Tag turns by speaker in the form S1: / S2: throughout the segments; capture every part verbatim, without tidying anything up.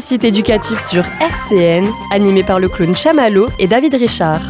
S1: Réussite éducative sur R C N, animé par le clown Chamallow et David Richard.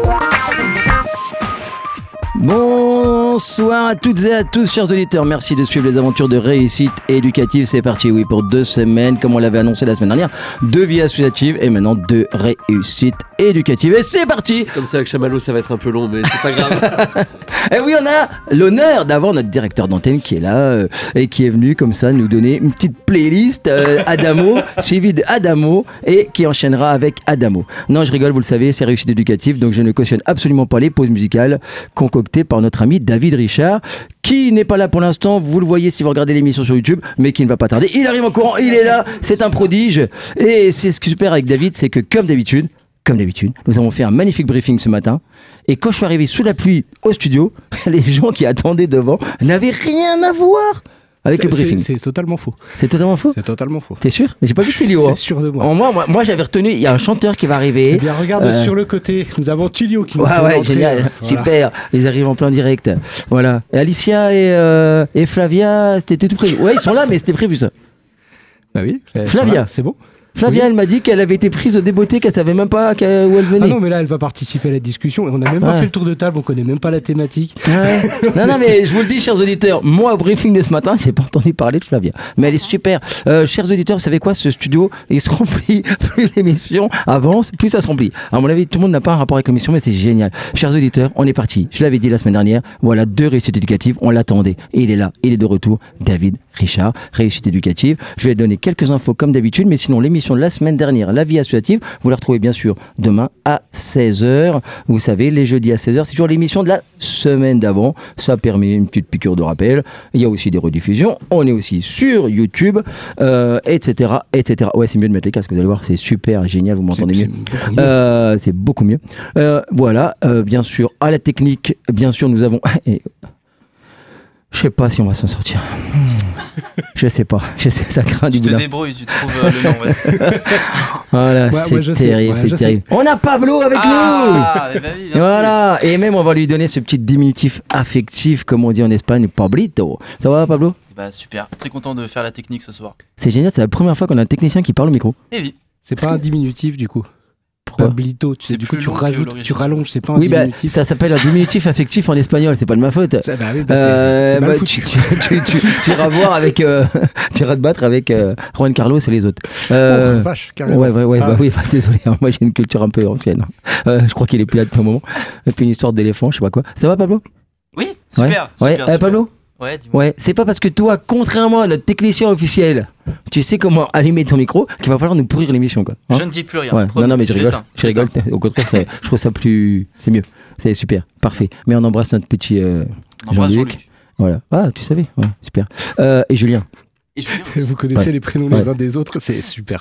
S2: Bonsoir à toutes et à tous, chers auditeurs. Merci de suivre les aventures de Réussite éducative. C'est parti, oui, pour deux semaines, comme on l'avait annoncé la semaine dernière, de vie associative et maintenant de Réussite éducative. Et c'est parti.
S3: Comme ça, avec Chamallow, ça va être un peu long, mais c'est pas grave.
S2: Et oui, on a l'honneur d'avoir notre directeur d'antenne qui est là euh, et qui est venu comme ça nous donner une petite playlist euh, Adamo, suivi de Adamo et qui enchaînera avec Adamo. Non, je rigole, vous le savez, c'est Réussite éducative, donc je ne cautionne absolument pas les pauses musicales concoctées par notre ami David Richard, qui n'est pas là pour l'instant, vous le voyez si vous regardez l'émission sur YouTube, mais qui ne va pas tarder. Il arrive en courant, il est là, c'est un prodige. Et c'est ce qui est super avec David, c'est que comme d'habitude, Comme d'habitude, nous avons fait un magnifique briefing ce matin. Et quand je suis arrivé sous la pluie au studio, les gens qui attendaient devant n'avaient rien à voir avec
S4: c'est,
S2: le briefing.
S4: C'est, c'est totalement faux.
S2: C'est totalement faux.
S4: C'est totalement faux.
S2: T'es sûr? J'ai pas vu de Tilio.
S4: C'est
S2: hein.
S4: sûr de moi.
S2: En moi, moi, moi, j'avais retenu. Il y a un chanteur qui va arriver.
S4: Eh bien, regarde euh... sur le côté. Nous avons Tilio qui nous
S2: ouais,
S4: fait
S2: ouais,
S4: rentrer.
S2: génial, voilà. Super. Ils arrivent en plein direct. Voilà. Et Alicia et, euh, et Flavia, c'était tout prévu. Ouais, ils sont là, mais c'était prévu ça.
S4: Bah oui.
S2: Flavia,
S4: là, c'est bon.
S2: Flavia, oui. Elle m'a dit qu'elle avait été prise au débeauté, qu'elle savait même pas où elle venait.
S4: Ah non, mais là, elle va participer à la discussion. On n'a même pas ouais. fait le tour de table, on connaît même pas la thématique.
S2: Ouais. non, non, mais je vous le dis, chers auditeurs, moi, au briefing de ce matin, j'ai pas entendu parler de Flavia. Mais elle est super. Euh, chers auditeurs, vous savez quoi, ce studio, il se remplit. Plus l'émission avance, plus ça se remplit. À mon avis, tout le monde n'a pas un rapport avec l'émission, mais c'est génial. Chers auditeurs, on est parti. Je l'avais dit la semaine dernière. Voilà, deux réussites éducatives. On l'attendait. Et il est là. Il est de retour. David Richard, réussite éducative. Je vais donner quelques infos comme d'habitude, mais sinon, l'émission de la semaine dernière, la vie associative, vous la retrouvez bien sûr demain à seize heures. Vous savez, les jeudis à seize heures, c'est toujours l'émission de la semaine d'avant. Ça permet une petite piqûre de rappel. Il y a aussi des rediffusions. On est aussi sur YouTube, euh, et cetera, et cetera. Ouais, c'est mieux de mettre les casques, vous allez voir, c'est super génial, vous m'entendez
S4: c'est,
S2: mieux.
S4: C'est beaucoup mieux.
S2: Euh, c'est beaucoup mieux. Euh, voilà, euh, bien sûr, à la technique, bien sûr, nous avons... Je sais pas si on va s'en sortir. Je sais pas. Je sais, ça craint du boulot.
S5: Tu te débrouilles, tu trouves euh, le nom. Ouais.
S2: Voilà,
S4: ouais,
S2: c'est
S4: ouais,
S2: terrible,
S4: ouais,
S2: c'est terrible. On a Pablo avec
S5: ah, nous. Bah oui,
S2: voilà. Et même on va lui donner ce petit diminutif affectif, comme on dit en Espagne, Pablito. Ça va, Pablo?
S5: Bah super. Très content de faire la technique ce soir.
S2: C'est génial. C'est la première fois qu'on a un technicien qui parle au micro.
S5: Eh oui.
S4: C'est pas un diminutif du coup.
S2: Pourquoi?
S4: Pablito, tu sais, du coup tu rajoutes, tu rallonges, c'est pas un
S2: oui,
S4: diminutif.
S2: Bah, ça s'appelle un diminutif affectif en espagnol, c'est pas de ma faute.
S4: Ça, bah oui, bah
S2: euh,
S4: c'est, c'est mal
S2: bah,
S4: foutu.
S2: tu, tu, tu, tu iras voir avec, euh, tu iras te battre avec euh, Juan Carlos et les autres. Euh,
S4: oh, vache, carrément.
S2: Ouais, ouais, ouais,
S4: ah.
S2: bah oui, bah, désolé, hein, moi j'ai une culture un peu ancienne. Euh, je crois qu'il est plus là depuis un moment. Et puis une histoire d'éléphant, je sais pas quoi. Ça va, Pablo?
S5: Oui, super.
S2: Ouais,
S5: super,
S2: ouais.
S5: super.
S2: Euh, Pablo?
S5: Ouais, dis-moi.
S2: Ouais, c'est pas parce que toi, contrairement à notre technicien officiel, tu sais comment allumer ton micro qu'il va falloir nous pourrir l'émission, quoi. Hein,
S5: je ne dis plus rien.
S2: ouais. Non, non, mais je rigole.
S5: J'éteins.
S2: Je rigole. Au contraire, c'est, je trouve ça plus. C'est mieux. C'est super. Parfait. Mais on embrasse notre petit euh, Jean-Luc.
S5: Jean-Luc.
S2: Voilà. Ah, tu savais. Ouais, super. Euh, et Julien.
S5: Et Julien aussi.
S4: Vous connaissez
S2: ouais.
S4: les prénoms
S2: ouais.
S4: les uns des autres, c'est super.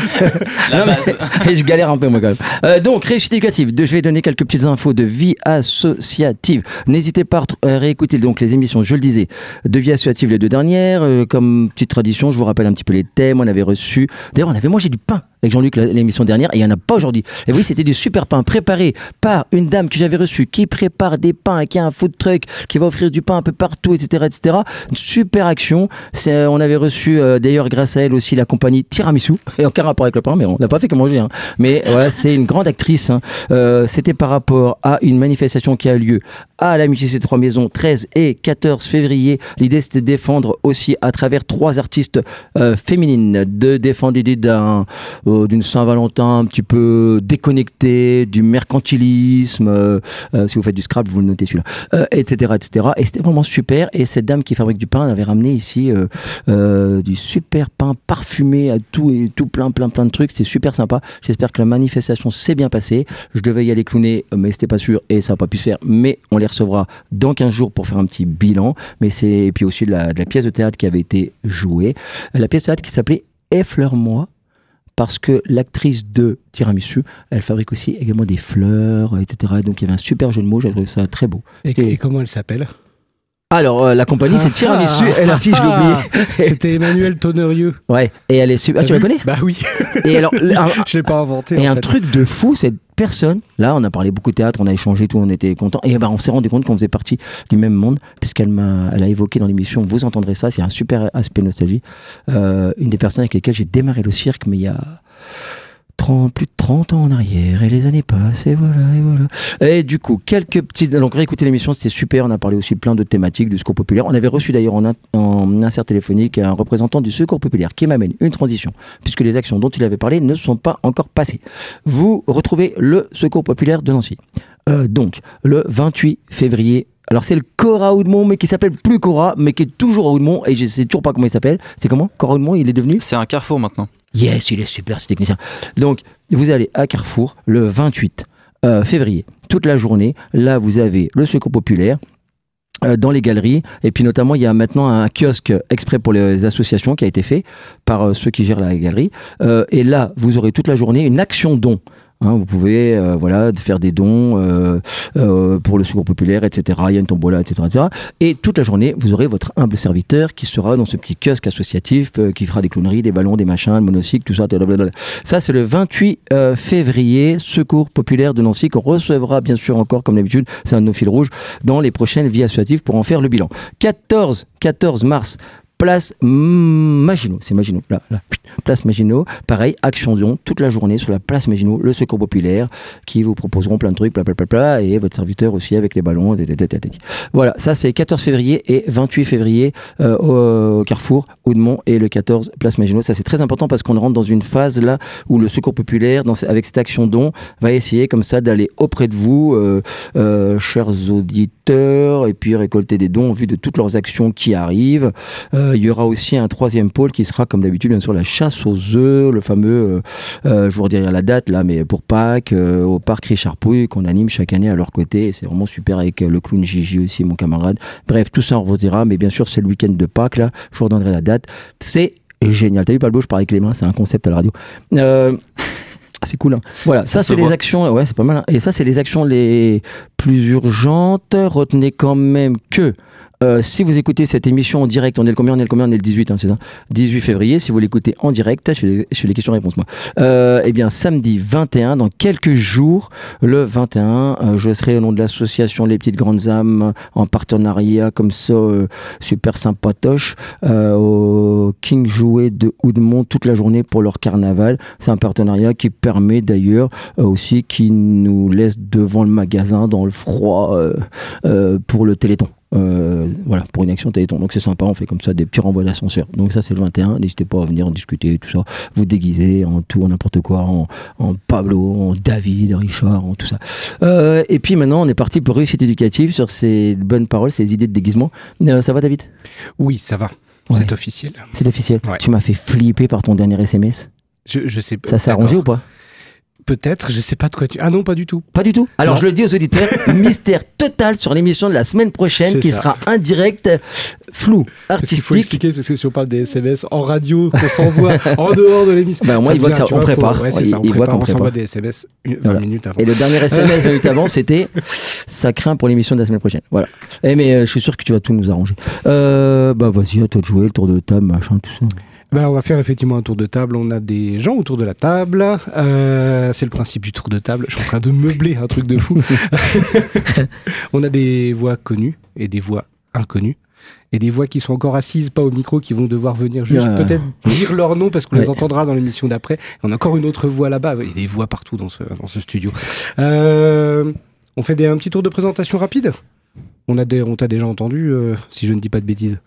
S5: La base.
S2: Et je galère un peu, moi, quand même. Euh, donc, réussite éducative. Je vais donner quelques petites infos de vie associative. N'hésitez pas à réécouter donc les émissions, je le disais, de vie associative, les deux dernières. Euh, comme petite tradition, je vous rappelle un petit peu les thèmes. On avait reçu. D'ailleurs, on avait mangé du pain avec Jean-Luc l'émission dernière et il n'y en a pas aujourd'hui. Et oui, c'était du super pain préparé par une dame que j'avais reçue qui prépare des pains, qui a un food truck, qui va offrir du pain un peu partout, et cetera, et cetera. Une super action. C'est, on avait reçu euh, d'ailleurs grâce à elle aussi la compagnie Tiramisu. Et aucun rapport avec le pain, mais on l'a pas fait que manger. Hein. Mais voilà, c'est une grande actrice. Hein. Euh, c'était par rapport à une manifestation qui a lieu à l'Amitié C trois Maisons, treize et quatorze février. L'idée, c'était de défendre aussi à travers trois artistes euh, féminines, de défendre l'idée d'un euh, d'une Saint-Valentin un petit peu déconnectée, du mercantilisme. Euh, euh, si vous faites du Scrabble, vous le notez celui-là, euh, et cetera, et cetera. Et c'était vraiment super. Et cette dame qui fabrique du pain avait ramené ici euh, euh, du super pain parfumé à tout et tout plein, plein, plein de trucs. C'est super sympa. J'espère que la manifestation s'est bien passée. Je devais y aller clowner, mais c'était pas sûr et ça n'a pas pu se faire. Mais on les recevra dans quinze jours pour faire un petit bilan. Mais c'est, et puis aussi de la, de la pièce de théâtre qui avait été jouée. La pièce de théâtre qui s'appelait Effleure-moi. Parce que l'actrice de Tiramisu, elle fabrique aussi également des fleurs, et cetera. Donc il y avait un super jeu de mots, j'ai trouvé ça très beau.
S4: Et, et comment elle s'appelle ?
S2: Alors, euh, la compagnie, c'est Tiramisu. Et la fille, je l'ai oublié.
S4: C'était Emmanuel Tonnerieux.
S2: Ouais, et elle est super. Ah, tu la connais?
S4: Bah oui.
S2: Et alors, un,
S4: je l'ai pas inventé.
S2: Et
S4: en
S2: un
S4: fait.
S2: truc de fou, cette personne, là, on a parlé beaucoup de théâtre, on a échangé tout, on était contents. Et ben, on s'est rendu compte qu'on faisait partie du même monde, puisqu'elle m'a, elle a évoqué dans l'émission, vous entendrez ça, c'est un super aspect nostalgie. Euh, une des personnes avec lesquelles j'ai démarré le cirque, mais il y a trente, plus de trente ans en arrière, et les années passent, et voilà, et voilà. Et du coup, quelques petites. Donc, réécoutez l'émission, c'était super. On a parlé aussi plein de thématiques du secours populaire. On avait reçu d'ailleurs en, in... en insert téléphonique un représentant du secours populaire qui m'amène une transition, puisque les actions dont il avait parlé ne sont pas encore passées. Vous retrouvez le secours populaire de Nancy. Euh, donc, le vingt-huit février. Alors, c'est le Cora Oudemont, mais qui s'appelle plus Cora, mais qui est toujours à Oudemont, et je sais toujours pas comment il s'appelle. C'est comment Cora Oudemont, il est devenu
S5: C'est un carrefour maintenant.
S2: Yes, il est super ce technicien. Donc, vous allez à Carrefour le vingt-huit euh, février, toute la journée. Là, vous avez le secours populaire euh, dans les galeries. Et puis, notamment, il y a maintenant un kiosque exprès pour les associations qui a été fait par euh, ceux qui gèrent la galerie. Euh, et là, vous aurez toute la journée une action don. Hein, vous pouvez euh, voilà, faire des dons euh, euh, pour le secours populaire, et cetera. Il y a une tombola, et cetera, et cetera. Et toute la journée, vous aurez votre humble serviteur qui sera dans ce petit kiosque associatif, euh, qui fera des clowneries, des ballons, des machins, le monocycle, tout ça. Blablabla. Ça, c'est le vingt-huit euh, février, secours populaire de Nancy, qu'on recevra bien sûr encore, comme d'habitude, c'est un de nos fils rouges, dans les prochaines vies associatives pour en faire le bilan. quatorze mars, place Maginot, c'est Maginot, là, là, place Maginot, pareil, action don, toute la journée sur la place Maginot, le secours populaire, qui vous proposeront plein de trucs, blablabla, et votre serviteur aussi avec les ballons, voilà, ça c'est quatorze février et vingt-huit février euh, au Carrefour, Oudemont, et le quatorze, place Maginot, ça c'est très important parce qu'on rentre dans une phase là où le secours populaire, dans, avec cette action don, va essayer comme ça d'aller auprès de vous, euh, euh, chers auditeurs, et puis récolter des dons en vue de toutes leurs actions qui arrivent. Euh, il y aura aussi un troisième pôle qui sera comme d'habitude bien sûr la chasse aux œufs, le fameux, euh, euh, je vous redirai la date là, mais pour Pâques, euh, au parc Richard Pouille qu'on anime chaque année à leur côté, et c'est vraiment super avec euh, le clown Gigi aussi, mon camarade. Bref, tout ça on vous dira, mais bien sûr c'est le week-end de Pâques là, je vous redonnerai la date. C'est génial. T'as vu Palbo, je parle avec les mains, c'est un concept à la radio. Euh, C'est cool, hein. Voilà, ça, ça c'est les voit. actions, ouais, c'est pas mal, hein. Et ça c'est les actions les plus urgentes. Retenez quand même que Euh, si vous écoutez cette émission en direct, on est le combien, on est le combien, on est le dix-huit, hein, c'est ça, dix-huit février, si vous l'écoutez en direct, je fais les, je fais les questions-réponses moi. Euh, eh bien, samedi vingt et un, dans quelques jours, le vingt et un, euh, je serai au nom de l'association Les Petites Grandes Âmes, en partenariat comme ça, euh, super sympatoche, euh, au King Jouet de Oudemont toute la journée pour leur carnaval. C'est un partenariat qui permet d'ailleurs euh, aussi, qui nous laisse devant le magasin dans le froid euh, euh, pour le Téléthon. Euh, voilà, pour une action Téléthon. Donc c'est sympa, on fait comme ça des petits renvois d'ascenseur. Donc ça c'est le vingt et un, n'hésitez pas à venir en discuter, tout ça, vous déguiser en tout, en n'importe quoi, en, en Pablo, en David, Richard, en tout ça. Euh, et puis maintenant on est parti pour réussite éducative sur ces bonnes paroles, ces idées de déguisement. Euh, ça va David ?
S4: Oui, ça va,
S2: ouais.
S4: C'est officiel.
S2: C'est officiel.
S4: Ouais.
S2: Tu m'as fait flipper par ton dernier S M S.
S4: Je, je sais pas.
S2: Ça s'est arrangé ou pas ?
S4: Peut-être, je sais pas de quoi tu... Ah non, pas du tout.
S2: Pas du tout. Alors
S4: non.
S2: Je le dis aux auditeurs, mystère total sur l'émission de la semaine prochaine,
S4: c'est
S2: qui
S4: ça.
S2: sera indirect, flou, artistique.
S4: Il faut expliquer, parce que si on parle des S M S en radio, qu'on s'envoie en dehors de l'émission.
S2: Ben moi, il voit que ça, on prépare.
S4: Faut... Ouais,
S2: il,
S4: ça, on
S2: il
S4: prépare,
S2: voit qu'on
S4: on
S2: prépare.
S4: s'envoie des S M S vingt
S2: voilà.
S4: minutes avant.
S2: Et le dernier S M S vingt minutes avant, c'était ça craint pour l'émission de la semaine prochaine. Voilà. Et mais euh, je suis sûr que tu vas tout nous arranger. Euh, bah vas-y, à toi de jouer, le tour de table, machin, tout ça.
S4: Ben, on va faire effectivement un tour de table. On a des gens autour de la table. Euh, c'est le principe du tour de table. Je suis en train de meubler un truc de fou. On a des voix connues et des voix inconnues. Et des voix qui sont encore assises, pas au micro, qui vont devoir venir juste
S2: euh...
S4: peut-être dire leur nom parce qu'on ouais. les entendra dans l'émission d'après. On a encore une autre voix là-bas. Il y a des voix partout dans ce, dans ce studio. Euh, on fait des, un petit tour de présentation rapide. On, a des, on t'a déjà entendu, euh, si je ne dis pas de bêtises.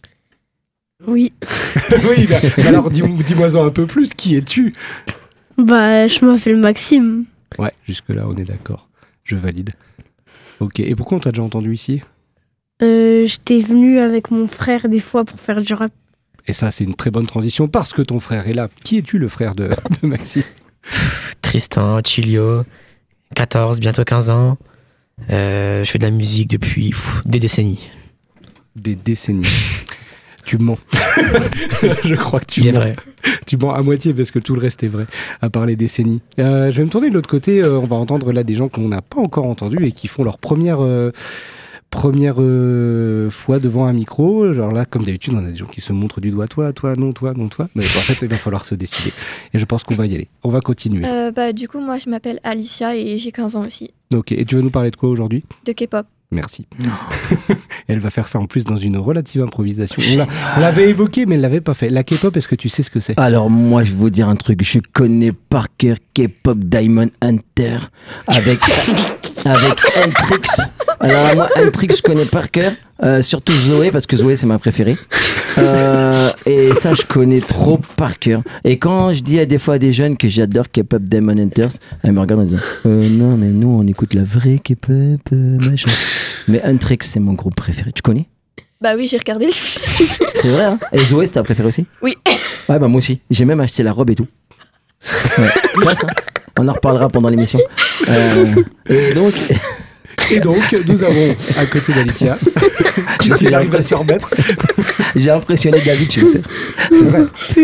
S6: Oui.
S4: oui, bah, alors dis, dis-moi-en un peu plus, qui es-tu ?
S6: Bah, je m'appelle Maxime.
S4: Ouais, jusque-là, on est d'accord. Je valide. Ok, et pourquoi on t'a déjà entendu ici ?
S6: euh, J'étais venu avec mon frère des fois pour faire du rap.
S4: Et ça, c'est une très bonne transition parce que ton frère est là. Qui es-tu, le frère de, de Maxime ?
S7: Tristan, Chilio, quatorze, bientôt quinze ans. Euh, je fais de la musique depuis pff, des décennies.
S4: Des décennies. Tu mens. Je crois que tu
S7: Il
S4: mens.
S7: est vrai.
S4: Tu mens à moitié parce que tout le reste est vrai, à part les décennies. Euh, je vais me tourner de l'autre côté. Euh, on va entendre là des gens qu'on n'a pas encore entendus et qui font leur première, euh, première euh, fois devant un micro. Genre là, comme d'habitude, on a des gens qui se montrent du doigt, toi, toi, non, toi, non, toi. Mais en fait, il va falloir se décider. Et je pense qu'on va y aller. On va continuer.
S8: Euh, bah, du coup, moi, je m'appelle Alicia et j'ai quinze ans aussi.
S4: Ok, et tu vas nous parler de quoi aujourd'hui ?
S8: De K-pop.
S4: Merci. Elle va faire ça en plus dans une relative improvisation. On, l'a, on l'avait évoqué, mais elle l'avait pas fait. La K-pop, est-ce que tu sais ce que c'est ?
S2: Alors moi, je vais vous dire un truc. Je connais par cœur K-pop Diamond Hunter avec avec Hendrix. Alors moi, Hendrix, je connais par cœur. Euh, surtout Zoé, parce que Zoé, c'est ma préférée. Euh, et ça, je connais trop par cœur. Et quand je dis à des fois à des jeunes que j'adore K-pop Diamond Hunters, elles me regardent en disant euh, non, mais nous, on écoute la vraie K-pop, euh, machin. Mais Hendrix, c'est mon groupe préféré. Tu connais ?
S8: Bah oui, j'ai regardé le film.
S2: C'est vrai, hein ? Et Zoé, c'est ta préférée aussi ?
S8: Oui.
S2: Ouais, bah moi aussi. J'ai même acheté la robe et tout. Ouais. Classe, hein ? On en reparlera pendant l'émission. Euh, et donc...
S4: Et donc, nous avons à côté d'Alicia, si elle arrive à se remettre.
S2: J'ai impressionné David, je sais. C'est vrai.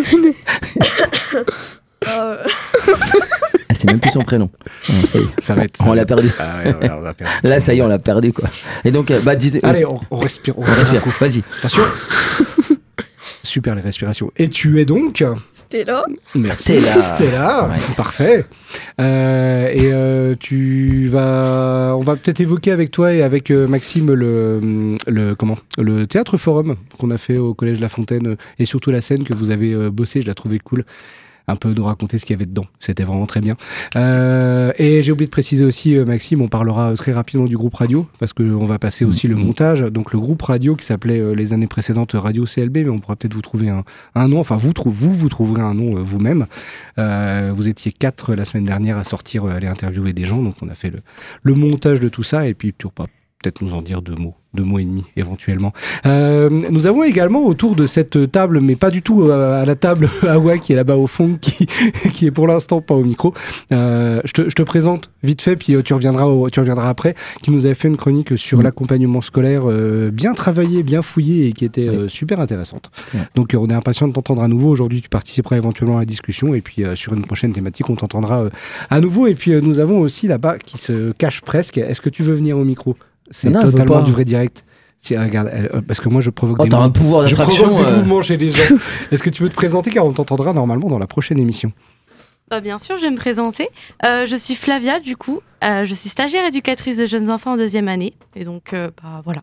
S8: euh...
S2: Ah, c'est même plus son prénom. Ah, ça, y est.
S4: Ça va être.
S2: On l'a perdu.
S4: Ah ouais, on l'a perdu.
S2: Là, ça y est, on l'a perdu, quoi. Et donc, euh, bah, dis...
S4: Allez, on, on respire. On,
S2: on respire. Vas-y.
S4: Attention. Super les respirations. Et tu es donc
S8: Stella.
S4: Merci.
S2: Stella.
S4: Stella. Ouais. Parfait. Euh, et euh, tu vas, on va peut-être évoquer avec toi et avec euh, Maxime le, le comment, le théâtre forum qu'on a fait au collège La Fontaine et surtout la scène que vous avez euh, bossé. Je la trouvais cool. Un peu nous raconter ce qu'il y avait dedans. C'était vraiment très bien. Euh, et j'ai oublié de préciser aussi, euh, Maxime, on parlera très rapidement du groupe radio, parce qu'on va passer aussi le montage. Donc le groupe radio qui s'appelait euh, les années précédentes Radio C L B, mais on pourra peut-être vous trouver un, un nom. Enfin, vous, vous, vous trouverez un nom euh, vous-même. Euh, vous étiez quatre la semaine dernière à sortir, euh, aller interviewer des gens. Donc on a fait le, le montage de tout ça. Et puis tu pourras peut-être nous en dire deux mots. Deux mots et demi, éventuellement. Euh, nous avons également autour de cette table, mais pas du tout à la table Awa qui est là-bas au fond, qui, qui est pour l'instant pas au micro. Euh, je, te, je te présente vite fait, puis tu reviendras, au, tu reviendras après, qui nous avait fait une chronique sur mmh. l'accompagnement scolaire, euh, bien travaillée, bien fouillée et qui était euh, super intéressante. Ouais. Donc on est impatient de t'entendre à nouveau. Aujourd'hui, tu participeras éventuellement à la discussion et puis euh, sur une prochaine thématique, on t'entendra euh, à nouveau. Et puis euh, nous avons aussi là-bas qui se cache presque. Est-ce que tu veux venir au micro ? C'est non, totalement du vrai direct. Si, regarde, elle, parce que moi je provoque
S2: oh,
S4: des,
S2: t'as
S4: mou-
S2: un pouvoir d'attraction,
S4: je provoque
S2: euh...
S4: des mouvements chez les gens. Est-ce que tu veux te présenter car on t'entendra normalement dans la prochaine émission ?
S9: Bah, bien sûr, je vais me présenter. Euh, je suis Flavia, du coup. Euh, je suis stagiaire éducatrice de jeunes enfants en deuxième année. Et donc, euh, bah, voilà.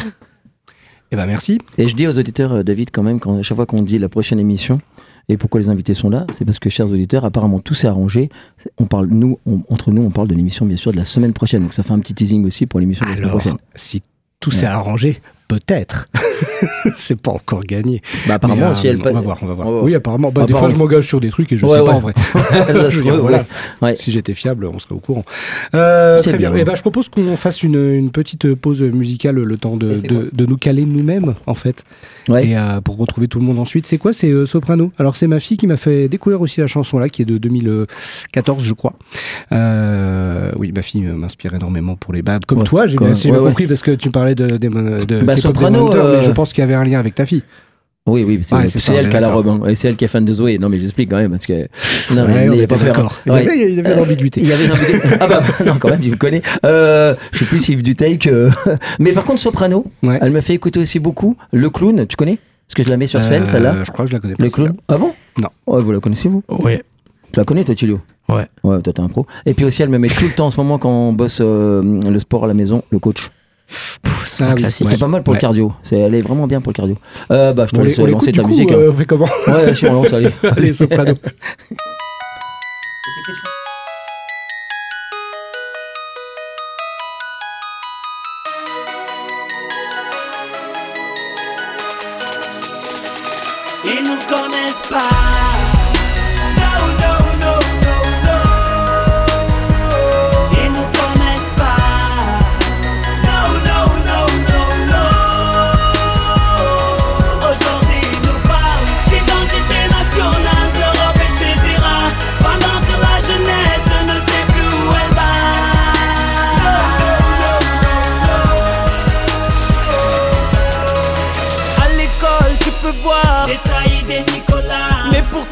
S4: Eh ben merci.
S2: Et je dis aux auditeurs, David, quand même, quand, à chaque fois qu'on dit la prochaine émission, et pourquoi les invités sont là, c'est parce que, chers auditeurs, apparemment tout s'est arrangé. On parle, nous, on, entre nous, on parle de l'émission, bien sûr, de la semaine prochaine. Donc ça fait un petit teasing aussi pour l'émission de la
S4: Alors,
S2: semaine prochaine.
S4: Si tout ouais. s'est arrangé, peut-être. C'est pas encore gagné.
S2: Bah apparemment,
S4: euh,
S2: si elle
S4: on va voir, on va voir.
S2: On va
S4: oui, apparemment. Bah,
S2: apparemment.
S4: Des fois, je m'engage sur des trucs et je
S2: ouais,
S4: sais
S2: ouais.
S4: pas en vrai.
S2: Ça,
S4: je dire, voilà.
S2: ouais.
S4: Si j'étais fiable, on serait au courant. Euh, très bien. bien.
S2: Ouais.
S4: Et bah, je propose qu'on fasse une, une petite pause musicale, le temps de, de, de nous caler nous-mêmes, en fait. Ouais. Et euh, pour retrouver tout le monde ensuite. C'est quoi ? C'est euh, Soprano. Alors, c'est ma fille qui m'a fait découvrir aussi la chanson là, qui est de deux mille quatorze, je crois. Euh, oui, ma fille m'inspire énormément pour les babs. Comme ouais, toi, j'ai bien, si ouais, ouais. compris, parce que tu parlais de, de, de, de
S2: bah, Soprano.
S4: Euh... Mais je pense qu'il y avait un lien avec ta fille.
S2: Oui, oui, c'est, ouais, c'est, c'est elle qui a la robe, hein. Et c'est elle qui est fan de Zoé. Non, mais j'explique quand même, parce que. Non,
S4: ouais,
S2: mais
S4: on
S2: il y
S4: était pas d'accord. Il y avait, il y avait l'ambiguïté.
S2: Il y avait l'ambiguïté. Ah bah, non, quand même, tu me connais. Euh, je sais plus si Yves Duteil que. Mais par contre, Soprano, ouais. elle me fait écouter aussi beaucoup. Le clown, tu connais ? Parce que je la mets sur scène, euh, celle-là.
S4: Je crois que je la connais pas.
S2: Le clown. Ah bon ?
S4: Non.
S2: Ouais, vous la connaissez, vous ?
S7: Ouais.
S2: Tu la connais, toi, Tulio ?
S7: Ouais.
S2: Ouais, toi, t'es un pro. Et puis aussi, elle me met tout le temps en ce moment quand on bosse euh, le sport à la maison, le coach.
S7: Pouf, ça, c'est ah, un classique.
S2: C'est ouais. pas mal pour ouais. le cardio. C'est, elle est vraiment bien pour le cardio. Euh, bah, je te
S4: bon,
S2: laisse
S4: les,
S2: lancer ta
S4: coup,
S2: musique.
S4: Euh,
S2: hein.
S4: On fait comment ?
S2: Ouais, si on lance, allez.
S4: Allez, Soprano.
S10: Ils nous connaissent pas. No, no, no, no, no. Ils nous connaissent pas. No, no, no, no, no. Aujourd'hui, ils nous parlent d'identité nationale, d'Europe, et cetera. Pendant que la jeunesse ne sait plus où elle va. No, no, no, no. À l'école, tu peux voir des Saïd et Nicolas, mais pour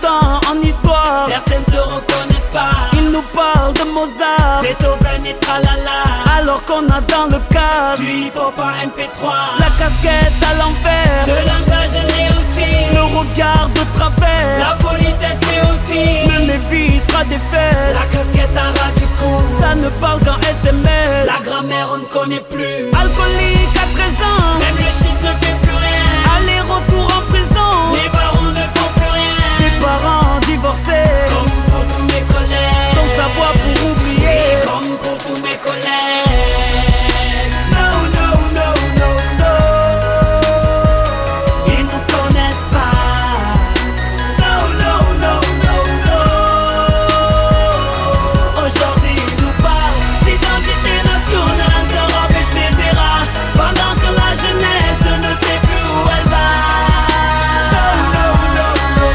S10: Mozart, Beethoven et tralala. Alors qu'on a dans le cadre du hip-hop en M P trois, la casquette à l'envers, de langage l'est aussi, le regard de travers, la politesse l'est aussi, le Lévi sera des fesses, la casquette à ras du cou, ça ne parle qu'en S M S, la grammaire on ne connaît plus, alcoolique à treize ans, même le shit ne fait plus rien, aller-retour en prison, les barons ne font plus rien, les parents divorcés, comme pour tous mes collègues, sans savoir pour oublier, comme pour tous mes collègues. No, no, no, no, no, ils nous connaissent pas. No, no, no, no, no, aujourd'hui ils nous parlent d'identité nationale, d'Europe, et cetera, pendant que la jeunesse ne sait plus où elle va. No, no, no, no,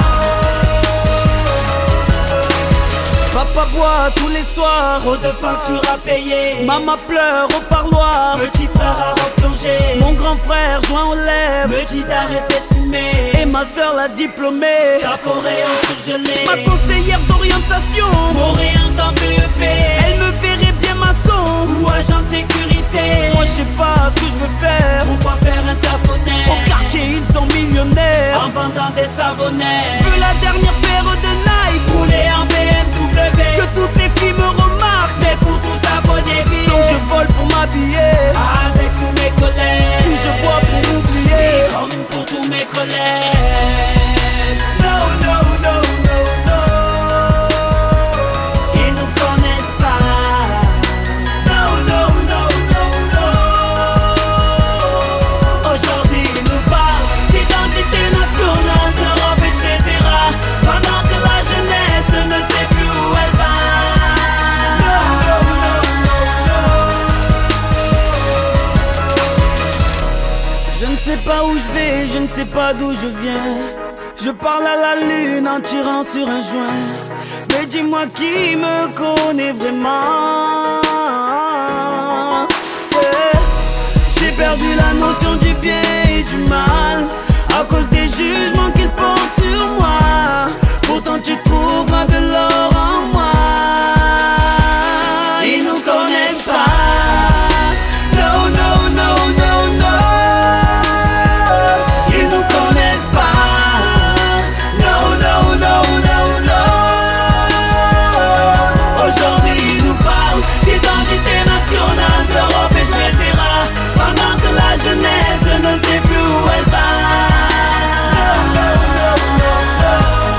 S10: no. Papa boit tous les soirs, trop de factures à payer, maman pleure au parloir, petit frère a replongé, mon grand frère joint aux lèvres, me dit d'arrêter de fumer, et ma soeur la diplômée, ta forêt en surgelé, ma conseillère d'orientation, m'oriente en B E P, elle me verrait bien maçon, ou agent de sécurité, moi je sais pas ce que je veux faire, pourquoi faire un tafonnet, au quartier ils sont millionnaires, en vendant des savonnets, je veux la dernière paire de Nike, rouler en B M W, que toutes les filles me remarquent, mais pour tout ça faut des billets, donc je vole pour m'habiller, avec tous mes collègues, puis je bois pour oublier, comme pour tous mes collègues. No, no, no, no, no, ils nous connaissent pas. No, no, no, no, no, aujourd'hui ils nous parlent d'identité nationale, d'Europe, et cetera, pendant que la jeunesse ne sait plus où elle va. No, no, no, no, no. Je ne sais pas où je vais, je ne sais pas d'où je viens. Je parle à la lune en tirant sur un joint. Mais dis-moi qui me connaît vraiment. Yeah. J'ai perdu la notion du bien et du mal à cause des jugements qu'ils portent sur moi. Pourtant tu trouveras de l'or en moi. Ils nous connaissent pas. No, no, no, no, no. Ils nous connaissent pas. No, no, no, no, no. Aujourd'hui ils nous parlent d'identité nationale, d'Europe, et cetera, pendant que la jeunesse ne sait plus où elle va. No, no, no, no, no.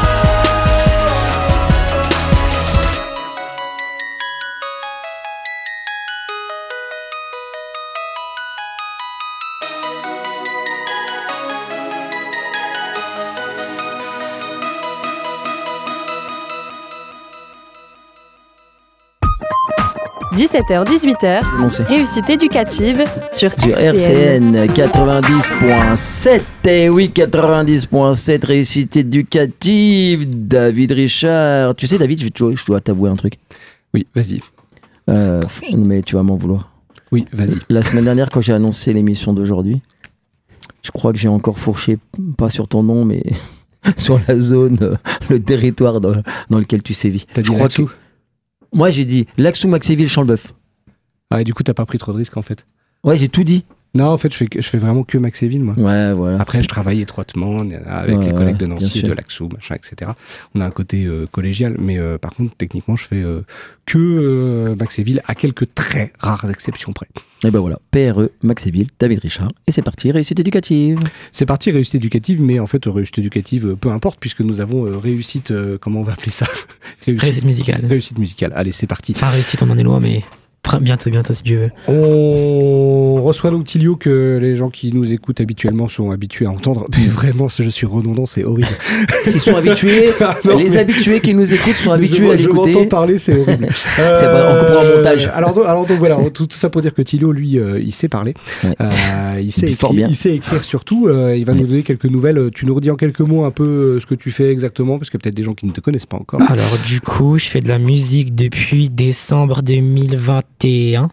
S1: dix-sept heures dix-huit heures,
S2: Bon, c'est-
S1: réussite éducative sur,
S2: Sur R C N quatre-vingt-dix point sept. Et oui, quatre-vingt-dix point sept, réussite éducative. David Richard. Tu sais, David, je, tu- je dois t'avouer un truc.
S4: Oui, vas-y.
S2: Euh, mais tu vas m'en vouloir.
S4: Oui, vas-y.
S2: La semaine dernière, quand j'ai annoncé l'émission d'aujourd'hui, je crois que j'ai encore fourché, pas sur ton nom, mais sur la zone, euh, le territoire dans, dans lequel tu sévis.
S4: T'as
S2: Je
S4: dit
S2: crois
S4: Laxou
S2: que- Moi, j'ai dit Laxou, Maxéville, Champ-le-Bœuf.
S4: Ah, et du coup, t'as pas pris trop de risques en fait.
S2: Ouais, j'ai tout dit.
S4: Non, en fait, je fais, je fais vraiment que Maxéville, moi.
S2: Ouais, voilà.
S4: Après, je travaille étroitement avec
S2: Ouais,
S4: les collègues de
S2: bien
S4: Nancy,
S2: sûr.
S4: de Laxou, machin, et cetera. On a un côté euh, collégial, mais euh, par contre, techniquement, je fais euh, que euh, Maxéville, à quelques très rares exceptions près.
S2: Et ben voilà, P R E, Maxéville, David Richard. Et c'est parti, réussite éducative.
S4: C'est parti, réussite éducative, mais en fait, réussite éducative, euh, peu importe, puisque nous avons euh, réussite, euh, comment on va appeler ça
S7: Réussite musicale.
S4: Réussite musicale. Allez, c'est parti.
S7: Enfin, réussite, on en est loin, mais pr- bientôt, bientôt, si Dieu veut.
S4: On reçoit donc Tilio, que les gens qui nous écoutent habituellement sont habitués à entendre. Mais vraiment, je suis redondant, c'est horrible.
S2: S'ils sont habitués,
S4: Ah non,
S2: les
S4: mais-
S2: habitués qui nous écoutent sont
S4: Je-
S2: habitués à
S4: je
S2: l'écouter.
S4: m'entends parler, c'est horrible.
S2: C'est pas- on comprend en montage.
S4: Alors, donc- alors donc voilà, tout, tout ça pour dire que Tilio, lui, euh, il sait parler.
S2: Ouais.
S4: Euh, il, sait
S2: dit fort
S4: écrire,
S2: bien.
S4: il sait écrire surtout. Euh, il va
S2: Ouais.
S4: nous donner quelques nouvelles. Tu nous redis en quelques mots un peu euh, ce que tu fais exactement, parce qu'il y a peut-être des gens qui ne te connaissent pas encore.
S7: Alors, du coup, je fais de la musique depuis décembre deux mille vingt et un.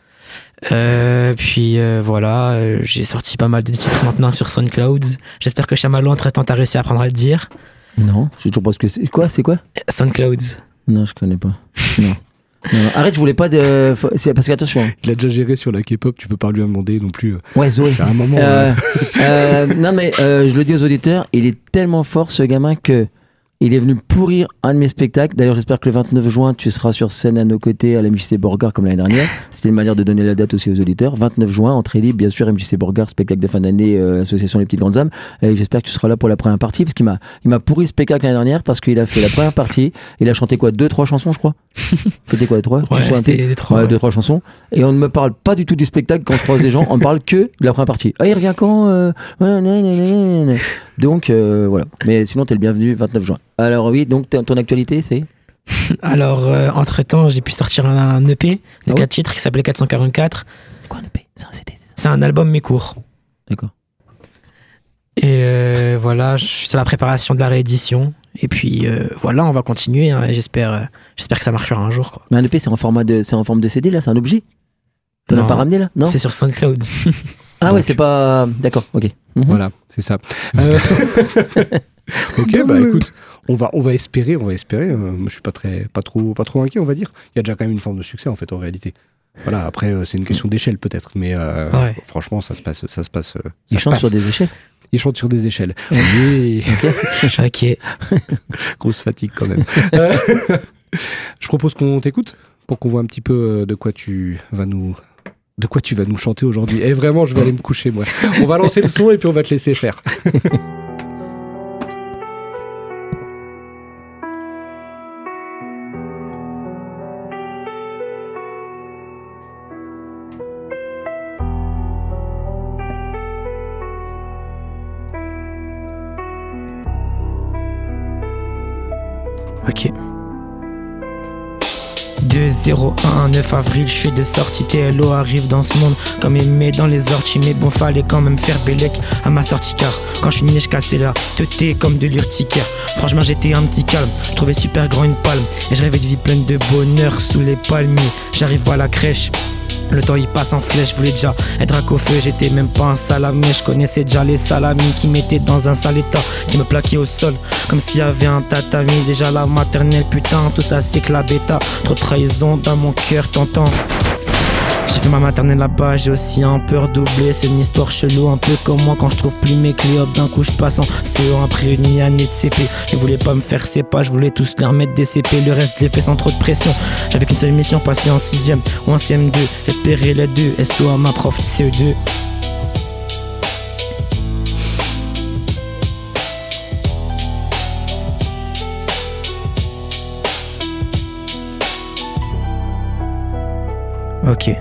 S7: Euh, puis euh, voilà, euh, j'ai sorti pas mal de titres maintenant sur SoundCloud. J'espère que Chamallow, entre-temps, t'as réussi à apprendre à le dire.
S2: Non, je sais toujours pas ce que c'est. Quoi, c'est quoi?
S7: SoundCloud.
S2: Non, je connais pas. Non. Non, non, arrête, je voulais pas de. C'est parce qu'attention.
S4: Il a déjà géré sur la K-pop, tu peux pas lui demander non plus.
S2: Ouais, Zoé.
S4: À un moment.
S2: Euh, euh, non, mais euh, je le dis aux auditeurs, il est tellement fort ce gamin que. Il est venu pourrir un de mes spectacles. D'ailleurs, j'espère que le vingt-neuf juin, tu seras sur scène à nos côtés à la M J C Borgard comme l'année dernière. C'était une manière de donner la date aussi aux auditeurs. vingt-neuf juin, entrée libre, bien sûr, M J C Borgard, spectacle de fin d'année, euh, association Les Petites Grandes Âmes. Et j'espère que tu seras là pour la première partie parce qu'il m'a, il m'a pourri le spectacle l'année dernière parce qu'il a fait la première partie. Il a chanté quoi, deux, trois chansons, je crois. C'était quoi, trois?
S7: Ouais, c'était deux, trois.
S2: Ouais,
S7: Ouais.
S2: deux, trois chansons. Et on ne me parle pas du tout du spectacle quand je croise des gens. On ne parle que de la première partie. Ah, il revient quand euh... Donc, euh, voilà. Mais sinon, t'es le bienvenu, vingt-neuf juin. Alors, oui, donc ton actualité, c'est
S7: Alors, euh, entre-temps, j'ai pu sortir un, un E P de
S2: Ah ouais
S7: quatre titres qui s'appelait quatre cent quarante-quatre.
S2: C'est quoi un E P? C'est un C D?
S7: C'est un album mais court.
S2: D'accord.
S7: Et euh, voilà, je suis sur la préparation de la réédition. Et puis euh, voilà, on va continuer. Hein, et j'espère, euh, j'espère que ça marchera un jour. Quoi.
S2: Mais un E P, c'est en, format de, c'est en forme de C D, là? C'est un objet? T'en as
S7: Non.
S2: pas ramené, là? Non.
S7: C'est sur SoundCloud.
S2: Ah
S4: Donc.
S2: ouais, c'est pas... D'accord, ok. Mhm.
S4: Voilà, c'est ça. Euh, ok, bah écoute, on va, on va espérer, on va espérer. Euh, je suis pas très, pas trop, pas trop inquiet, on va dire. Il y a déjà quand même une forme de succès en fait, en réalité. Voilà, après euh, c'est une question d'échelle peut-être, mais euh,
S7: Ouais.
S4: franchement, ça se passe, ça se passe. euh, ça
S2: Ils
S4: se
S2: chantent
S4: passe.
S2: sur des échelles.
S4: Ils chantent sur des échelles. Oui.
S7: Ok.
S4: Grosse fatigue quand même. Euh, je propose qu'on t'écoute pour qu'on voit un petit peu euh, de quoi tu vas nous. De quoi tu vas nous chanter aujourd'hui. Et vraiment, je vais aller me coucher, moi. On va lancer le son et puis on va te laisser faire.
S7: Ok. deux zéro un neuf avril, je suis de sortie, T L O arrive dans ce monde comme il met dans les orties, mais bon fallait quand même faire bellec à ma sortie car quand je suis miné je cassais la teuté comme de l'urticaire. Franchement j'étais un petit calme, je trouvais super grand une palme et je rêvais de vie pleine de bonheur sous les palmiers. J'arrive à la crèche, le temps il passe en flèche, je voulais déjà être à feu, j'étais même pas un salamé, je connaissais déjà les salamis qui m'étaient dans un sale état, qui me plaquaient au sol, comme s'il y avait un tatami, déjà la maternelle, putain, tout ça c'est que la bêta, trop de trahison dans mon cœur, t'entends. J'ai fait ma maternelle là-bas, j'ai aussi un peu redoublé. C'est une histoire chelou, un peu comme moi quand je trouve plus mes clés. Hop, d'un coup je passe en C E après une année de C P. Je voulais pas me faire C P A, je voulais tous leur mettre des C P. Le reste je l'ai fait sans trop de pression. J'avais qu'une seule mission, passer en sixième ou en C M deux. J'espérais les deux, S O à ma prof de C E deux. Ok.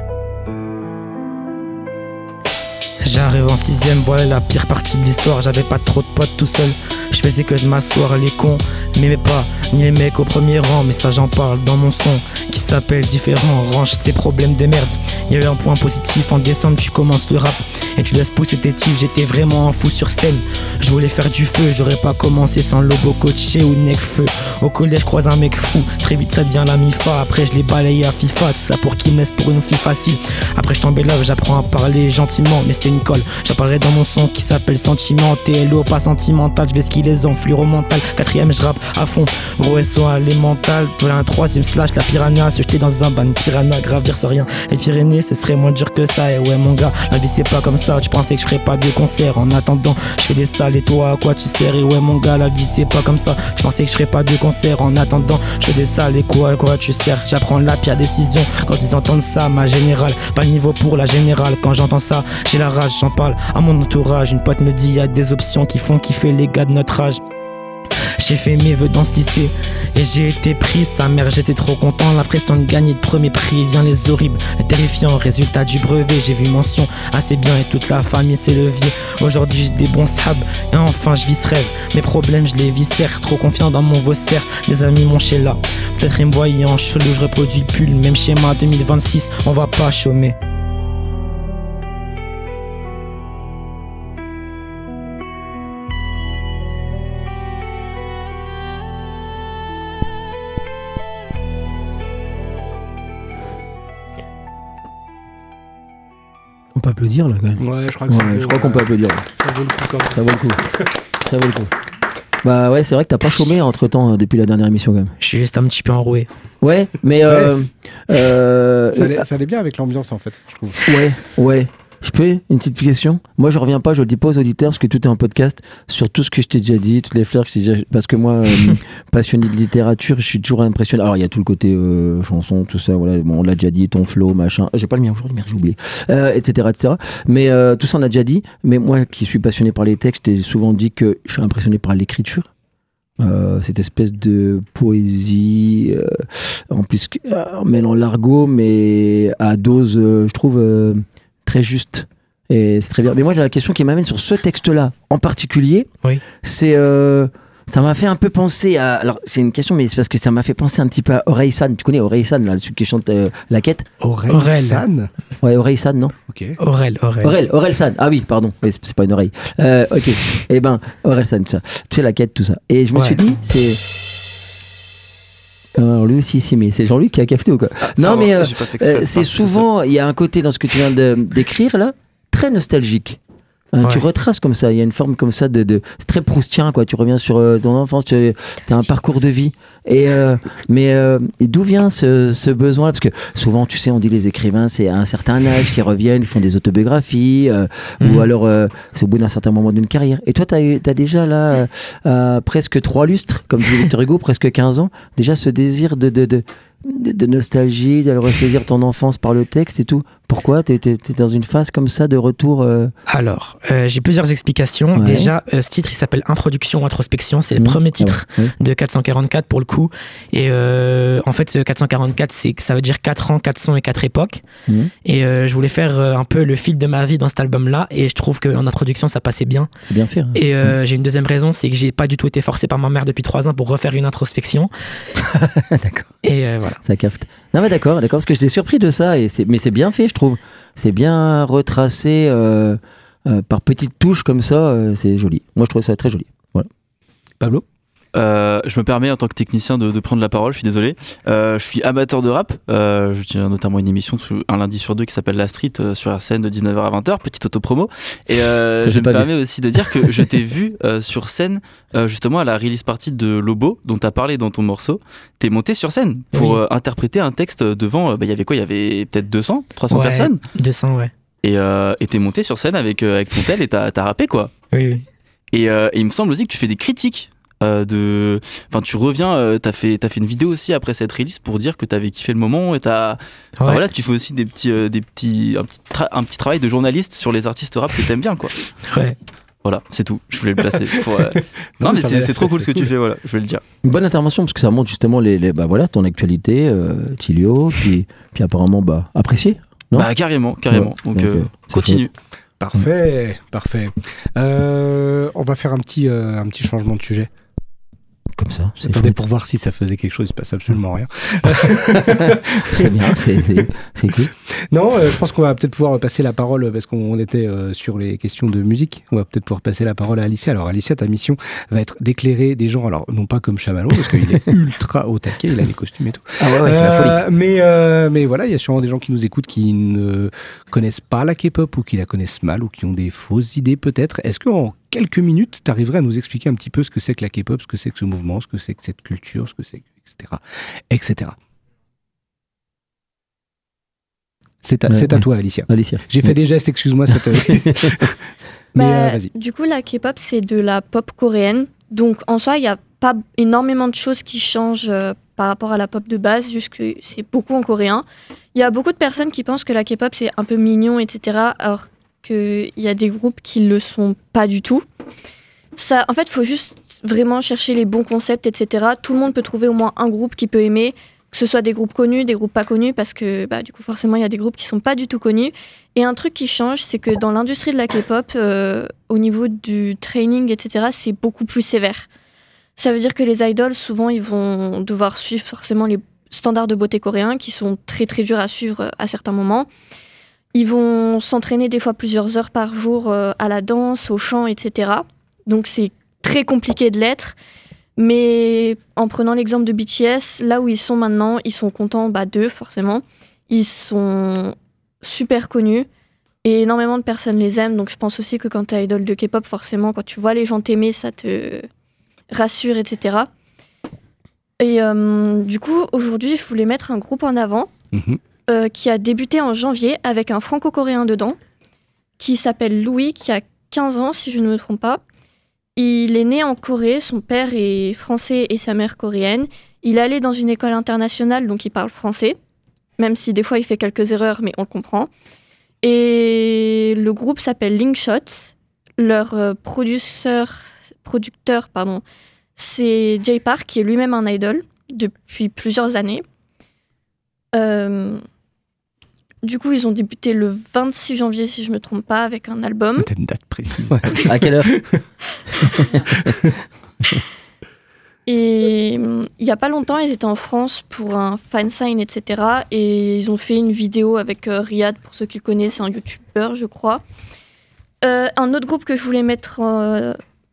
S7: J'arrive en sixième, voilà la pire partie de l'histoire. J'avais pas trop de potes tout seul. Je faisais que de m'asseoir, les cons m'aimaient pas, ni les mecs au premier rang. Mais ça j'en parle dans mon son qui s'appelle Différent. Range ces problèmes de merde. Il y a eu un point positif, en décembre tu commences le rap et tu laisses pousser tes tifs. J'étais vraiment un fou sur scène, je voulais faire du feu. J'aurais pas commencé sans logo coaché ou Necfeu. Au collège je croise un mec fou, très vite ça devient la MIFA. Après je l'ai balayé à FIFA, tout ça pour qu'il me laisse pour une fille facile. Après je tombais love, j'apprends à parler gentiment, mais c'était une colle. J'apparais dans mon son qui s'appelle Sentiment. T L O pas sentimental, je vais ce qu'ils les ont, fluoromental. Quatrième je rappe à fond, gros S O élémental. Voilà un troisième slash, la piranha, se jeter dans un ban, piranha, gravir sans rien. Les Pyrénées ce serait moins dur que ça. Et ouais mon gars, la vie c'est pas comme ça. Tu pensais que je ferais pas de concert, en attendant je fais des salles. Et toi à quoi tu sers? Et ouais mon gars, la vie c'est pas comme ça. Tu pensais que je ferais pas de concert, en attendant je fais des salles. Et quoi, à quoi tu sers? J'apprends la pire décision quand ils entendent ça. Ma générale, pas le niveau pour la générale. Quand j'entends ça, j'ai la rage, j'en parle à mon entourage. Une pote me dit y a des options qui font kiffer les gars de notre âge. J'ai fait mes vœux dans ce lycée et j'ai été pris, sa mère j'étais trop content. La pression de gagner de premier prix, vient les horribles, les terrifiants résultats du brevet. J'ai vu mention assez bien et toute la famille s'est levée. Aujourd'hui j'ai des bons sables et enfin je vis ce rêve. Mes problèmes je les viscère, trop confiant dans mon vaussaire. Mes amis mon chez là, peut-être ils me voyaient en chelou. Je reproduis le pull, même schéma deux mille vingt-six, on va pas chômer.
S2: On peut applaudir là quand même.
S4: Ouais, je crois que
S2: Ouais,
S4: ça vaut,
S2: je crois qu'on peut applaudir. Là.
S4: Ça vaut le coup quand même.
S2: Ça vaut le coup. Ça vaut le coup. Bah ouais, c'est vrai que t'as pas chômé entre temps depuis la dernière émission quand même.
S7: Je suis juste un petit peu enroué.
S2: Ouais, mais euh, euh,
S4: Ça allait, ça allait bien avec l'ambiance en fait, je trouve.
S2: ouais, ouais. Je peux une petite question. Moi, je reviens pas, je le dis pas aux auditeurs parce que tout est en podcast sur tout ce que je t'ai déjà dit, toutes les fleurs que je t'ai déjà. Parce que moi, euh, passionné de littérature, je suis toujours impressionné. Alors, il y a tout le côté euh, chanson, tout ça. Voilà, bon, on l'a déjà dit, ton flow, machin. J'ai pas le mien aujourd'hui, mais j'ai oublié, euh, et cetera, et cetera. Mais euh, tout ça, on a déjà dit. Mais moi, qui suis passionné par les textes, j'ai souvent dit que je suis impressionné par l'écriture. Euh, cette espèce de poésie, euh, en plus euh, en mêlant l'argot, mais à dose, euh, je trouve. Euh, très juste et c'est très bien. Mais moi j'ai la question qui m'amène sur ce texte-là en particulier.
S7: Oui.
S2: C'est euh, ça m'a fait un peu penser à. Alors c'est une question, mais c'est parce que ça m'a fait penser un petit peu à Orelsan. Tu connais Orelsan, là, celui qui chante euh, la quête.
S4: Orelsan.
S2: Ouais, Orelsan, non.
S4: Ok.
S7: Aurel, Aurel.
S2: Aurel, Orelsan. Ah oui, pardon. Oui, c'est c'est pas une oreille. Euh, ok. Eh ben Orelsan, tout ça. Tu sais la quête, tout ça. Et je me
S7: Ouais.
S2: suis dit, c'est. Alors lui aussi, si, mais c'est Jean-Luc qui a cafeté ou quoi? Non, mais euh,
S5: j'ai pas fait exprès,
S2: euh,
S5: c'est
S2: c'est
S5: pas-
S2: souvent, il y a un côté dans ce que tu viens de, d'écrire là, très nostalgique. Hein,
S7: Ouais.
S2: Tu retraces comme ça, il y a une forme comme ça de, de c'est très proustien quoi. Tu reviens sur euh, ton enfance, tu as un parcours de vie. Et euh, mais euh, et d'où vient ce, ce besoin? Parce que souvent, tu sais, on dit les écrivains, c'est à un certain âge qu'ils reviennent, ils font des autobiographies, euh,
S7: Mhm.
S2: ou alors euh, c'est au bout d'un certain moment d'une carrière. Et toi, tu as déjà là euh, euh, presque trois lustres, comme disait Victor Hugo, presque quinze ans, déjà ce désir de de, de de, de nostalgie, de ressaisir ton enfance par le texte et tout. Pourquoi t'es, t'es, t'es dans une phase comme ça de retour euh...
S7: Alors, euh, j'ai plusieurs explications.
S2: Ouais.
S7: Déjà, euh, ce titre, il s'appelle Introduction, Introspection. C'est le
S2: Mmh.
S7: premier
S2: Ah
S7: titre
S2: ouais, ouais.
S7: de quatre cent quarante-quatre pour le coup. Et euh, en fait, ce quatre cent quarante-quatre, c'est, ça veut dire quatre ans, quatre sons et quatre époques.
S2: Mmh.
S7: Et euh, je voulais faire euh, un peu le fil de ma vie dans cet album-là. Et je trouve qu'en introduction, ça passait bien.
S2: C'est bien fait. Hein.
S7: Et euh, j'ai une deuxième raison, c'est que j'ai pas du tout été forcé par ma mère depuis trois ans pour refaire une introspection.
S2: D'accord.
S7: Et euh, voilà.
S2: Ça capte. Non mais d'accord, d'accord, parce que j'étais surpris de ça, et c'est, mais c'est bien fait, je trouve. C'est bien retracé euh, euh, par petites touches comme ça, euh, c'est joli. Moi je trouve ça très joli. Voilà.
S4: Pablo?
S5: Euh, je me permets en tant que technicien de, de prendre la parole, je suis désolé. Euh, je suis amateur de rap. Euh, je tiens notamment une émission un lundi sur deux qui s'appelle La Street euh, sur R C N de dix-neuf heures à vingt heures, petite autopromo. Et euh,
S2: Ça,
S5: je
S2: j'ai
S5: me
S2: pas
S5: permets aussi de dire que je t'ai vu euh, sur scène euh, justement à la release party de Lobo dont tu as parlé dans ton morceau. T'es monté sur scène pour
S7: Oui.
S5: euh, interpréter un texte devant, il euh, bah, y avait quoi? Il y avait peut-être deux cents, trois cents
S7: Ouais,
S5: personnes.
S7: deux cents, ouais.
S5: Et euh, et t'es monté sur scène avec, euh, avec ton tel et t'as, t'as rappé quoi.
S7: Oui, oui.
S5: Et, euh, et il me semble aussi que tu fais des critiques. Euh, de, enfin, tu reviens, euh, t'as fait, t'as fait une vidéo aussi après cette release pour dire que t'avais kiffé le moment et t'as, enfin,
S7: Ouais.
S5: voilà, tu fais aussi des petits, euh, des petits, un petit, tra- un petit travail de journaliste sur les artistes rap que t'aimes bien, quoi.
S7: Ouais.
S5: Voilà, c'est tout. Je voulais le placer. Pour, euh, non,
S4: Non,
S5: mais
S4: ça
S5: c'est,
S4: va,
S5: c'est trop
S4: c'est-
S5: cool ce que
S4: c'est
S5: tu
S4: cool.
S5: fais. Voilà, je vais le dire.
S2: Une bonne intervention parce que ça montre justement les, les bah voilà ton actualité, euh, Tilio, puis puis apparemment bah apprécié. Non
S5: Bah carrément, carrément.
S2: Ouais,
S5: Donc,
S2: donc,
S5: euh,
S2: euh, c'est
S5: continue.
S4: Parfait, parfait. Euh, on va faire un petit, euh, un petit changement de sujet.
S2: Comme ça, c'est
S4: J'attendais
S2: chouette.
S4: pour voir si ça faisait quelque chose, il se passe absolument rien.
S2: C'est bien, c'est, c'est, c'est cool.
S4: Non, euh, je pense qu'on va peut-être pouvoir passer la parole, parce qu'on était euh, sur les questions de musique, on va peut-être pouvoir passer la parole à Alicia. Alors Alicia, ta mission va être d'éclairer des gens, alors non pas comme Chamallow, parce qu'il est ultra au taquet, il a les costumes et tout.
S2: Ah ouais, ouais, c'est la folie.
S4: Euh, mais, euh, mais voilà, il y a sûrement des gens qui nous écoutent qui ne connaissent pas la K-pop ou qui la connaissent mal ou qui ont des fausses idées peut-être. Est-ce qu'en quelques minutes, tu arriverais à nous expliquer un petit peu ce que c'est que la K-pop, ce que c'est que ce mouvement, ce que c'est que cette culture, ce que c'est que, et cetera, et cetera. C'est à,
S2: Ouais,
S4: c'est à
S2: ouais.
S4: toi, Alicia.
S2: Alicia.
S4: J'ai fait des gestes, excuse-moi. Ça te... Mais
S8: Bah,
S4: euh, vas-y.
S8: du coup, la K-pop, c'est de la pop coréenne. Donc, en soi, il n'y a pas énormément de choses qui changent euh, par rapport à la pop de base, juste que c'est beaucoup en coréen. Il y a beaucoup de personnes qui pensent que la K-pop, c'est un peu mignon, et cetera, alors qu'il y a des groupes qui ne le sont pas du tout. Ça, en fait, il faut juste vraiment chercher les bons concepts, et cetera. Tout le monde peut trouver au moins un groupe qu'il peut aimer, que ce soit des groupes connus, des groupes pas connus, parce que bah, du coup, forcément, il y a des groupes qui sont pas du tout connus. Et un truc qui change, c'est que dans l'industrie de la K-pop, euh, au niveau du training, et cetera, c'est beaucoup plus sévère. Ça veut dire que les idols, souvent, ils vont devoir suivre forcément les standards de beauté coréens, qui sont très très durs à suivre à certains moments. Ils vont s'entraîner des fois plusieurs heures par jour euh, à la danse, au chant, et cetera. Donc c'est très compliqué de l'être. Mais en prenant l'exemple de B T S, là où ils sont maintenant, ils sont contents bah, d'eux, forcément. Ils sont super connus et énormément de personnes les aiment. Donc je pense aussi que quand tu es idole de K-pop, forcément, quand tu vois les gens t'aimer, ça te, rassure, et cetera. Et euh, du coup, aujourd'hui, je voulais mettre un groupe en avant
S4: Mhm.
S8: euh, qui a débuté en janvier avec un franco-coréen dedans, qui s'appelle Louis, qui a quinze ans, si je ne me trompe pas. Il est né en Corée, son père est français et sa mère coréenne. Il est allé dans une école internationale, donc il parle français, même si des fois il fait quelques erreurs, mais on le comprend. Et le groupe s'appelle Linkshot. Leur euh, producteur, producteur pardon, c'est Jay Park, qui est lui-même un idol depuis plusieurs années. Euh, du coup, ils ont débuté le vingt-six janvier, si je ne me trompe pas, avec un album.
S4: T'as une date précise.
S2: Ouais. À quelle heure?
S8: Et hum, il n'y a pas longtemps, ils étaient en France pour un fansign, et cetera. Et ils ont fait une vidéo avec euh, Riyad, pour ceux qui le connaissent, c'est un youtubeur, je crois. Euh, un autre groupe que je voulais mettre euh,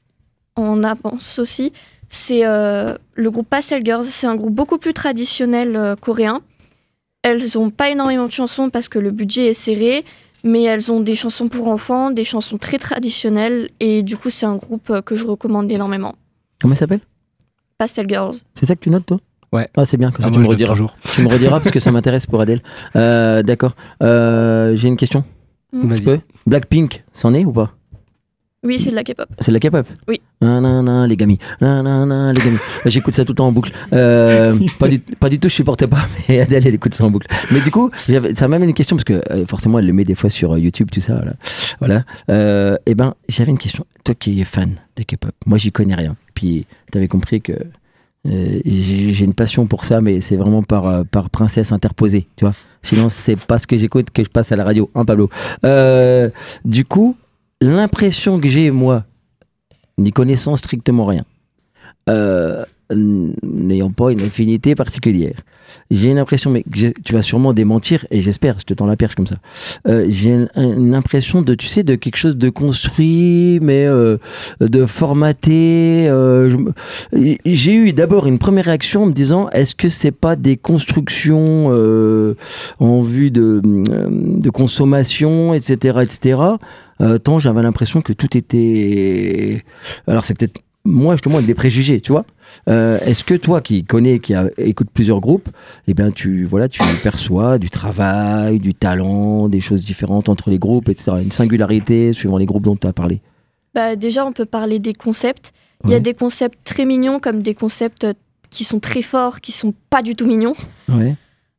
S8: en avance aussi, c'est euh, le groupe Pastel Girls. C'est un groupe beaucoup plus traditionnel euh, coréen. Elles n'ont pas énormément de chansons parce que le budget est serré, mais elles ont des chansons pour enfants, des chansons très traditionnelles. Et du coup, c'est un groupe euh, que je recommande énormément.
S2: Comment il s'appelle?
S8: Pastel Girls.
S2: C'est ça que tu notes, toi?
S4: Ouais.
S2: Ah, c'est bien, comme ça
S4: Ah,
S2: tu
S4: moi,
S2: me
S4: je note
S2: rediras.
S4: toujours.
S2: Tu me rediras parce que ça m'intéresse pour Adèle. Euh, d'accord. Euh, j'ai une question.
S8: Mm.
S2: Tu peux? Blackpink, c'en est ou pas?
S8: Oui, c'est de la K-pop.
S2: C'est de la K-pop?
S8: Oui.
S2: Nanana, les gamis. Nanana, les gamis. J'écoute ça tout le temps en boucle. Euh, pas, du, pas du tout, je supportais pas, mais Adèle, elle écoute ça en boucle. Mais du coup, j'avais- ça m'amène une question, parce que euh, forcément, elle le met des fois sur euh, YouTube, tout ça. Voilà. voilà. Euh, et ben, j'avais une question. Toi qui es fan de K-pop, moi, j'y connais rien. Puis, t'avais compris que euh, j'ai j'ai une passion pour ça, mais c'est vraiment par, euh, par princesse interposée, tu vois. Sinon, c'est pas ce que j'écoute que je passe à la radio, hein, Pablo. Euh, du coup, l'impression que j'ai, moi, n'y connaissant strictement rien, euh, n- n'ayant pas une affinité particulière, j'ai une impression, mais que j'ai- tu vas sûrement démentir, et j'espère, je te tends la perche comme ça, euh, j'ai une, une impression de, tu sais, de quelque chose de construit, mais euh, de formaté. euh, je me- j'ai eu d'abord une première réaction en me disant, est-ce que c'est pas des constructions euh, en vue de, euh, de consommation, et cetera, et cetera. Euh, tant j'avais l'impression que tout était... Alors c'est peut-être moi justement avec des préjugés, tu vois. Euh, est-ce que toi qui connais, qui a, écoute plusieurs groupes, eh bien tu voilà, tu perçois du travail, du talent, des choses différentes entre les groupes, et cetera. Une singularité suivant les groupes dont tu as parlé.
S8: Bah, déjà, on peut parler des concepts. Il y a
S2: Ouais.
S8: des concepts très mignons comme des concepts euh, qui sont très forts, qui sont pas du tout mignons.
S2: Ouais.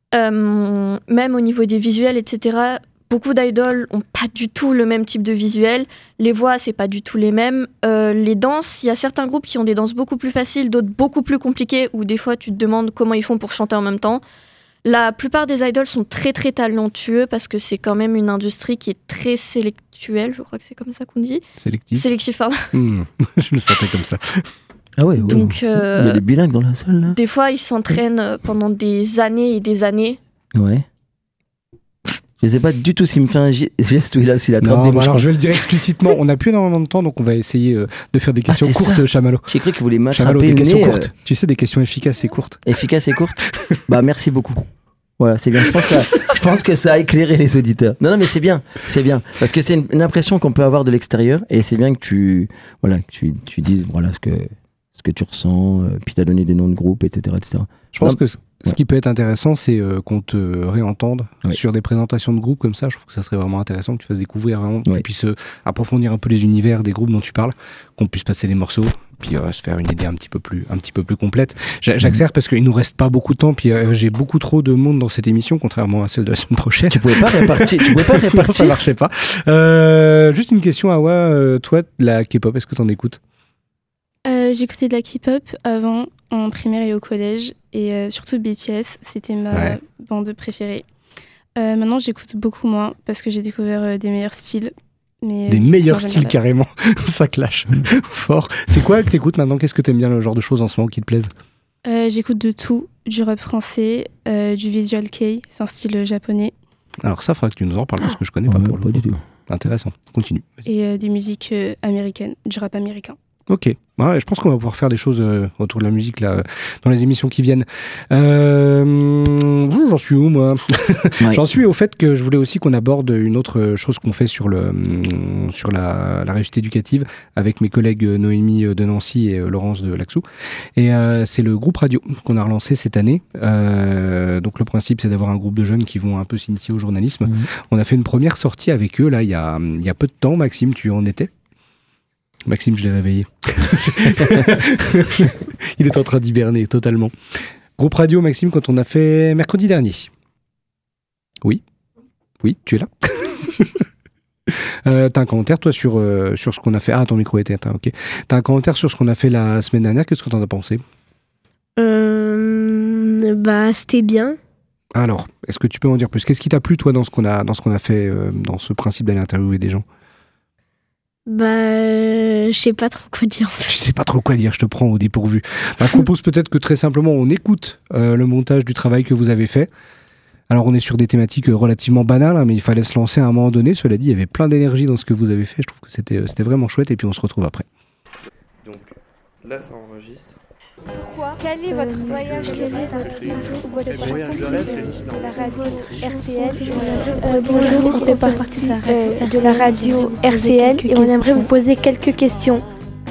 S8: Euh, même au niveau des visuels, et cetera. Beaucoup d'idoles ont pas du tout le même type de visuel. Les voix, c'est pas du tout les mêmes. Euh, les danses, il y a certains groupes qui ont des danses beaucoup plus faciles, d'autres beaucoup plus compliquées, où des fois tu te demandes comment ils font pour chanter en même temps. La plupart des idoles sont très très talentueux parce que c'est quand même une industrie qui est très sélectuelle, je crois que c'est comme ça qu'on dit.
S4: Sélectif.
S8: Sélectif, pardon.
S4: Hmm. Je le sentais comme ça.
S2: Ah ouais, ouais.
S8: Donc, euh,
S2: Il y a des bilingues dans la salle là.
S8: des fois, ils s'entraînent euh, pendant des années et des années.
S2: Ouais. Je sais pas du tout s'il me fait un ge- geste ou il a s'il attrape
S4: Non,
S2: des
S4: bah
S2: mouches.
S4: alors je vais le dire explicitement. On n'a plus énormément de temps, donc on va essayer euh, de faire des questions
S2: c'est
S4: courtes,
S2: ça.
S4: Chamallow.
S2: J'ai cru que vous voulez
S4: Chamallow,
S2: m'attraper
S4: des
S2: le
S4: questions
S2: nez. euh,
S4: courtes. Tu sais, des questions efficaces et courtes.
S2: Efficace et courte. Bah merci beaucoup. Voilà, c'est bien. Je pense, que ça, je pense que ça a éclairé les auditeurs. Non, non, mais c'est bien, c'est bien, parce que c'est une, une impression qu'on peut avoir de l'extérieur, et c'est bien que tu, voilà, que tu, tu dises, voilà ce que, ce que tu ressens, euh, puis t'as donné des noms de groupes, et cetera, et cetera.
S4: Je pense
S2: Non.
S4: que ce ce qui peut être intéressant, c'est euh, qu'on te réentende
S2: Ouais.
S4: sur des présentations de groupes comme ça. Je trouve que ça serait vraiment intéressant que tu fasses découvrir, vraiment, que
S2: Ouais.
S4: tu puisses euh, approfondir un peu les univers des groupes dont tu parles, qu'on puisse passer les morceaux, puis euh, se faire une idée un petit peu plus, un petit peu plus complète. J'a- J'accélère parce qu'il nous reste pas beaucoup de temps, puis euh, j'ai beaucoup trop de monde dans cette émission, contrairement à celle de la semaine prochaine.
S2: Tu pouvais pas répartir, tu pouvais pas
S4: Non, ça
S2: répartir.
S4: marchait pas. Euh, juste une question, Awa, euh, toi, de la K-pop, est-ce que t'en écoutes?
S11: Euh, J'écoutais de la K-pop avant, en primaire et au collège, et euh, surtout B T S, c'était ma
S4: Ouais.
S11: bande préférée. Euh, maintenant, j'écoute beaucoup moins parce que j'ai découvert euh, des meilleurs styles. Mais, euh,
S4: Des
S11: du coup,
S4: meilleurs
S11: ça en
S4: styles
S11: général.
S4: carrément, ça clash fort. C'est quoi que t'écoutes maintenant? Qu'est-ce que t'aimes bien, le genre de choses en ce moment qui te plaisent?
S11: Euh, J'écoute de tout, du rap français, euh, du visual kei, c'est un style euh, japonais,
S4: Alors ça, faudra que tu nous en parles parce que je connais pas
S2: Ouais,
S4: pour le
S2: pas
S4: coup.
S2: du tout.
S4: Intéressant, continue.
S11: et euh, des musiques euh, américaines, du rap américain.
S4: Ok. Ouais, je pense qu'on va pouvoir faire des choses euh, autour de la musique là, dans les émissions qui viennent. Euh, j'en suis où moi ? Ouais. J'en suis au fait que je voulais aussi qu'on aborde une autre chose qu'on fait sur, le, sur la, la réussite éducative avec mes collègues Noémie de Nancy et Laurence de Laxou. Et euh, c'est le groupe radio qu'on a relancé cette année. Euh, donc le principe, c'est d'avoir un groupe de jeunes qui vont un peu s'initier au journalisme. Mmh. On a fait une première sortie avec eux là il y a, il y a peu de temps. Maxime, tu en étais ? Maxime, je l'ai réveillé. Il est en train d'hiberner totalement. Groupe radio, Maxime, quand on a fait mercredi dernier. Oui, oui, tu es là. euh, t'as un commentaire, toi, sur, euh, sur ce qu'on a fait. Ah, ton micro est éteint, ok. T'as un commentaire sur ce qu'on a fait la semaine dernière. Qu'est-ce que t'en as pensé ?
S6: euh, Bah, c'était bien.
S4: Alors, est-ce que tu peux en dire plus ? Qu'est-ce qui t'a plu, toi, dans ce qu'on a, dans ce qu'on a fait, euh, dans ce principe d'aller interviewer des gens ?
S6: Bah, euh, je sais pas trop quoi dire.
S4: Je sais pas trop quoi dire, je te prends au dépourvu. Bah, je propose peut-être que très simplement on écoute euh, le montage du travail que vous avez fait. Alors on est sur des thématiques relativement banales, hein, mais il fallait se lancer à un moment donné. Cela dit, il y avait plein d'énergie dans ce que vous avez fait. Je trouve que c'était, c'était vraiment chouette et puis on se retrouve après.
S12: Donc là ça enregistre.
S13: Pourquoi ? Quel est votre voyage de rêve ou votre chanson de la radio R C N ? euh, Bonjour, on fait partie euh, de la radio R C N et on aimerait vous poser quelques questions.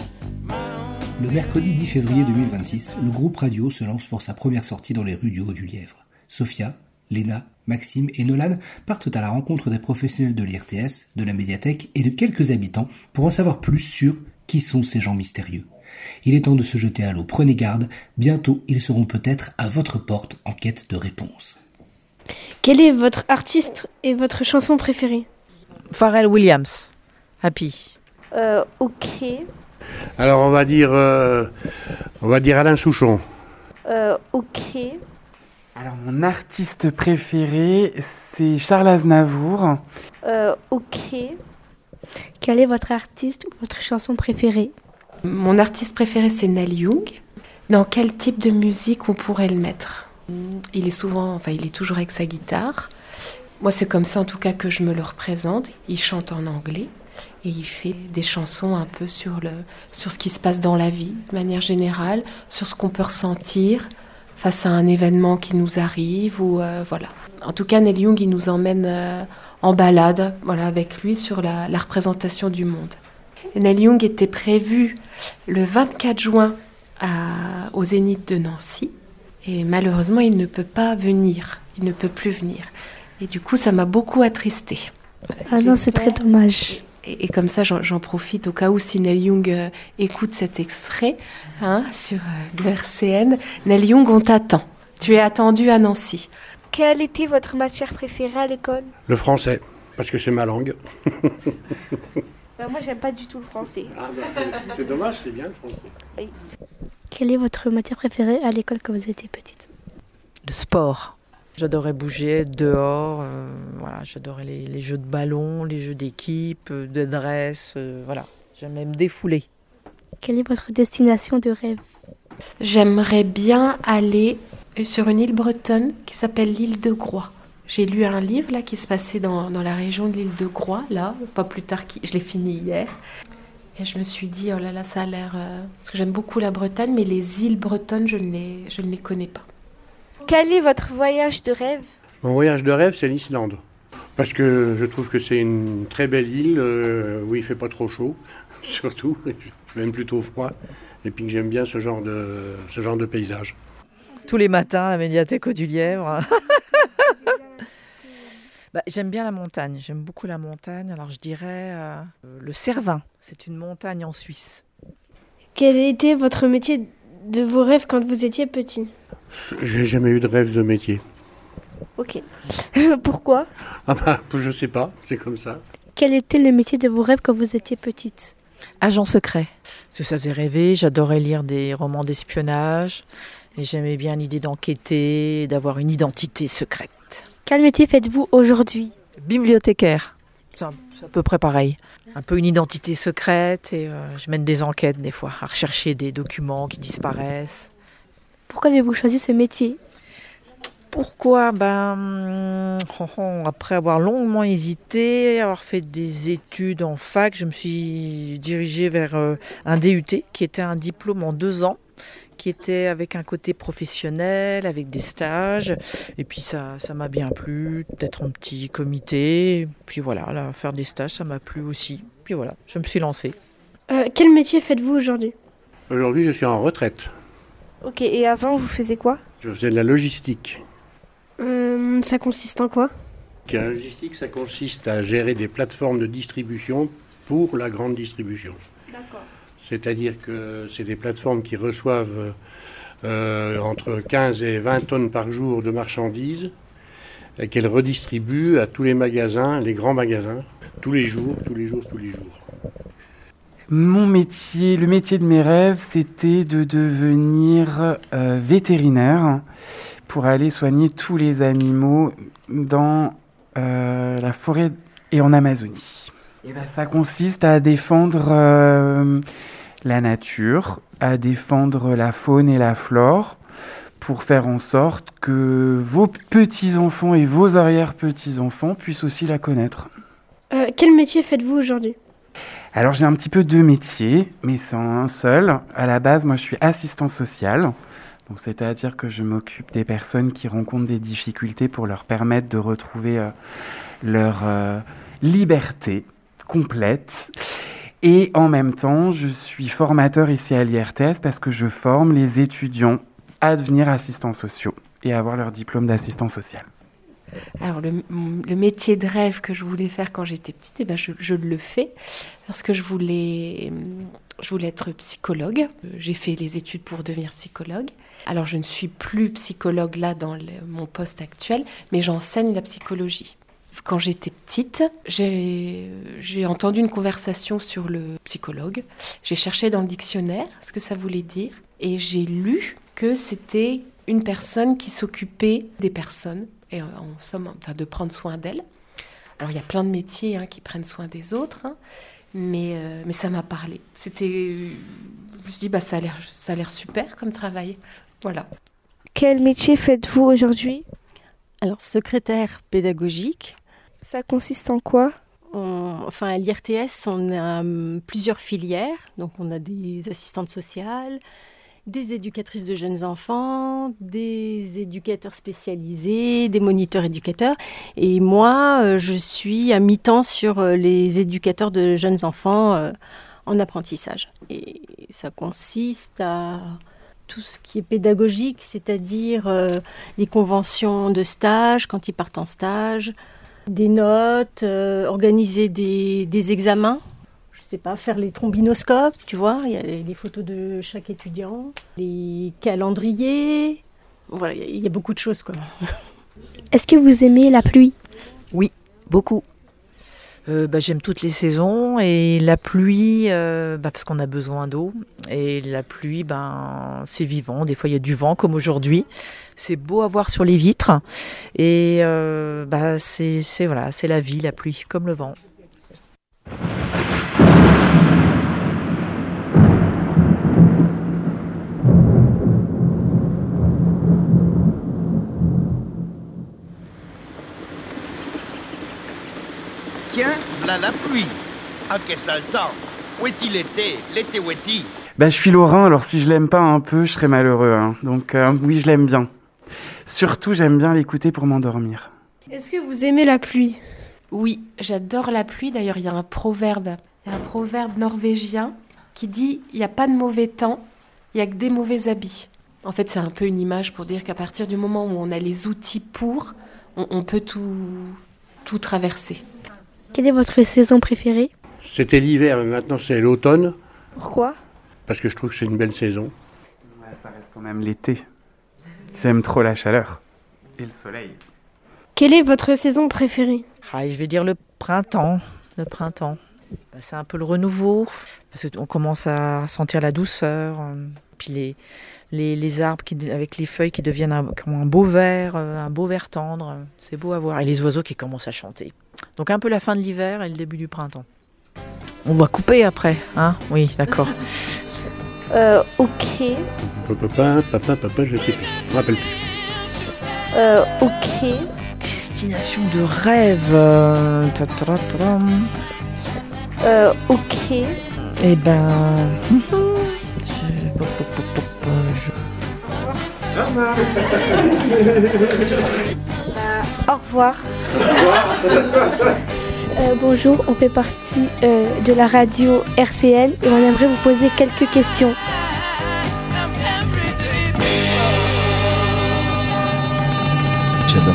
S14: Le mercredi dix février deux mille vingt-six, le groupe radio se lance pour sa première sortie dans les rues du Haut-du-Lièvre. Sophia, Léna, Maxime et Nolan partent à la rencontre des professionnels de l'I R T S, de la médiathèque et de quelques habitants pour en savoir plus sur qui sont ces gens mystérieux. Il est temps de se jeter à l'eau, prenez garde, bientôt ils seront peut-être à votre porte en quête de réponses.
S6: Quel est votre artiste et votre chanson préférée ?
S15: Pharrell Williams, Happy.
S13: Euh, ok.
S16: Alors on va dire, euh, on va dire Alain Souchon.
S13: Euh, ok.
S17: Alors mon artiste préféré, c'est Charles Aznavour.
S13: Euh, ok. Quel est votre artiste ou votre chanson préférée ?
S18: Mon artiste préféré, c'est Neil Young. Dans quel type de musique on pourrait le mettre ? Il est souvent, enfin, il est toujours avec sa guitare. Moi, c'est comme ça, en tout cas, que je me le représente. Il chante en anglais et il fait des chansons un peu sur, le, sur ce qui se passe dans la vie, de manière générale, sur ce qu'on peut ressentir face à un événement qui nous arrive. Ou, euh, voilà. En tout cas, Neil Young, il nous emmène euh, en balade, voilà, avec lui, sur la, la représentation du monde. Neil Young était prévu le vingt-quatre juin à, au Zénith de Nancy et malheureusement il ne peut pas venir, il ne peut plus venir et du coup ça m'a beaucoup attristée.
S13: Ah non, c'est très dommage.
S18: Et, et comme ça j'en, j'en profite au cas où si Neil Young euh, écoute cet extrait hein, sur euh, le R C N. Neil Young, on t'attend, tu es attendu à Nancy.
S13: Quelle était votre matière préférée à l'école ?
S16: Le français, parce que c'est ma langue.
S13: Bah, moi, j'aime pas du tout le français.
S16: Ah, bah, c'est dommage, c'est bien le français.
S13: Oui. Quelle est votre matière préférée à l'école quand vous étiez petite ?
S15: Le sport. J'adorais bouger dehors. Euh, voilà, j'adorais les, les jeux de ballon, les jeux d'équipe, de dress. Euh, voilà, j'aimais me défouler.
S13: Quelle est votre destination de rêve ?
S18: J'aimerais bien aller sur une île bretonne qui s'appelle l'île de Groix. J'ai lu un livre là qui se passait dans, dans la région de l'île de Groix, là, pas plus tard, qui, je l'ai fini hier. Et je me suis dit, oh là là, ça a l'air... Euh, parce que j'aime beaucoup la Bretagne, mais les îles bretonnes, je ne les, je ne les connais pas.
S13: Quel est votre voyage de rêve ?
S16: Mon voyage de rêve, c'est l'Islande. Parce que je trouve que c'est une très belle île, euh, où il ne fait pas trop chaud, surtout, même plutôt froid. Et puis que j'aime bien ce genre de, ce genre de paysage.
S15: Tous les matins, à la médiathèque Haut-du-Lièvre. Bah, j'aime bien la montagne, j'aime beaucoup la montagne. Alors je dirais euh, le Cervin, c'est une montagne en Suisse.
S6: Quel était votre métier de vos rêves quand vous étiez petit ?
S16: J'ai jamais eu de rêve de métier.
S13: Ok. Pourquoi ?
S16: Ah bah, je sais pas, c'est comme ça.
S13: Quel était le métier de vos rêves quand vous étiez petite ?
S15: Agent secret. Parce que ça faisait rêver, j'adorais lire des romans d'espionnage et j'aimais bien l'idée d'enquêter, d'avoir une identité secrète.
S13: Quel métier faites-vous aujourd'hui ?
S15: Bibliothécaire. C'est, un, c'est à peu près pareil. Un peu une identité secrète et euh, je mène des enquêtes des fois, à rechercher des documents qui disparaissent.
S13: Pourquoi avez-vous choisi ce métier ?
S15: Pourquoi ben, après avoir longuement hésité, avoir fait des études en fac, je me suis dirigée vers un D U T qui était un diplôme en deux ans, qui était avec un côté professionnel, avec des stages. Et puis ça, ça m'a bien plu, d'être en petit comité. Puis voilà, là, faire des stages, ça m'a plu aussi. Puis voilà, je me suis lancée.
S6: Euh, quel métier faites-vous aujourd'hui ?
S16: Aujourd'hui, je suis en retraite.
S13: Ok, et avant, vous faisiez quoi ?
S16: Je faisais de la logistique.
S6: Euh, ça consiste en quoi ?
S16: La logistique, ça consiste à gérer des plateformes de distribution pour la grande distribution.
S6: D'accord.
S16: C'est-à-dire que c'est des plateformes qui reçoivent euh, entre quinze et vingt tonnes par jour de marchandises et qu'elles redistribuent à tous les magasins, les grands magasins, tous les jours, tous les jours, tous les jours.
S17: Mon métier, le métier de mes rêves, c'était de devenir euh, vétérinaire pour aller soigner tous les animaux dans euh, la forêt et en Amazonie. Et ben, ça consiste à défendre euh, la nature, à défendre la faune et la flore, pour faire en sorte que vos petits-enfants et vos arrière-petits-enfants puissent aussi la connaître.
S6: Euh, quel métier faites-vous aujourd'hui ?
S17: Alors j'ai un petit peu deux métiers, mais c'est un seul. À la base, moi je suis assistant social. Donc, c'est-à-dire que je m'occupe des personnes qui rencontrent des difficultés pour leur permettre de retrouver euh, leur euh, liberté complète. Et en même temps, je suis formateur ici à l'I R T S parce que je forme les étudiants à devenir assistants sociaux et à avoir leur diplôme d'assistant social.
S18: Alors, le, le métier de rêve que je voulais faire quand j'étais petite, eh ben je, je le fais parce que je voulais, je voulais être psychologue. J'ai fait les études pour devenir psychologue. Alors, je ne suis plus psychologue là dans le, mon poste actuel, mais j'enseigne la psychologie. Quand j'étais petite, j'ai, j'ai entendu une conversation sur le psychologue. J'ai cherché dans le dictionnaire ce que ça voulait dire et j'ai lu que c'était une personne qui s'occupait des personnes et en somme, enfin, de prendre soin d'elles. Alors, il y a plein de métiers hein, qui prennent soin des autres, hein, mais, euh, mais ça m'a parlé. C'était, je me suis dit, bah, ça a l'air, ça a l'air super comme travail. Voilà.
S13: Quel métier faites-vous aujourd'hui ?
S19: Alors, secrétaire pédagogique.
S13: Ça consiste en quoi ?
S19: On, enfin, à l'I R T S, on a um, plusieurs filières. Donc, on a des assistantes sociales, des éducatrices de jeunes enfants, des éducateurs spécialisés, des moniteurs éducateurs. Et moi, euh, je suis à mi-temps sur euh, les éducateurs de jeunes enfants euh, en apprentissage. Et ça consiste à tout ce qui est pédagogique, c'est-à-dire euh, les conventions de stage, quand ils partent en stage, des notes, euh, organiser des, des examens. Je sais pas, faire les trombinoscopes, tu vois, il y a les photos de chaque étudiant, les calendriers, voilà, il y a beaucoup de choses, quoi.
S13: Est-ce que vous aimez la pluie ?
S15: Oui, beaucoup. Euh, bah, j'aime toutes les saisons et la pluie, euh, bah, parce qu'on a besoin d'eau. Et la pluie, ben, c'est vivant, des fois il y a du vent comme aujourd'hui. C'est beau à voir sur les vitres et euh, bah, c'est, c'est, voilà, c'est la vie, la pluie, comme le vent.
S20: Tiens, v'là la pluie. Ah, quel sale temps. Où est-il l'été ? L'été où est-il ?
S17: Bah, je suis lorrain, alors si je l'aime pas un peu, je serais malheureux. Hein. Donc euh, oui, je l'aime bien. Surtout, j'aime bien l'écouter pour m'endormir.
S6: Est-ce que vous aimez la pluie ?
S18: Oui, j'adore la pluie. D'ailleurs, il y a un proverbe, il y a un proverbe norvégien qui dit « il n'y a pas de mauvais temps, il n'y a que des mauvais habits ». En fait, c'est un peu une image pour dire qu'à partir du moment où on a les outils pour, on, on peut tout, tout traverser.
S13: Quelle est votre saison préférée ?
S16: C'était l'hiver, mais maintenant c'est l'automne.
S13: Pourquoi ?
S16: Parce que je trouve que c'est une belle saison.
S17: Ouais, ça reste quand même l'été. J'aime trop la chaleur et le soleil.
S6: Quelle est votre saison préférée ?
S15: Ah, je vais dire le printemps. Le printemps. Bah, c'est un peu le renouveau, parce qu'on commence à sentir la douceur. Puis les, les, les arbres qui, avec les feuilles qui deviennent un, comme un beau vert, un beau vert tendre. C'est beau à voir. Et les oiseaux qui commencent à chanter. Donc un peu la fin de l'hiver et le début du printemps. On va couper après, hein ? Oui, d'accord.
S13: Euh, ok.
S16: Papa, papa, papa, je sais plus. Je me rappelle plus.
S13: Euh, ok.
S15: Destination de rêve. Euh, ta-ta-ta-tam.
S13: Euh, ok.
S15: Eh ben. je- pop, pop, pop, pop, euh, je-
S13: Au revoir. Euh, bonjour, on fait partie euh, de la radio R C N et on aimerait vous poser quelques questions.
S2: J'adore.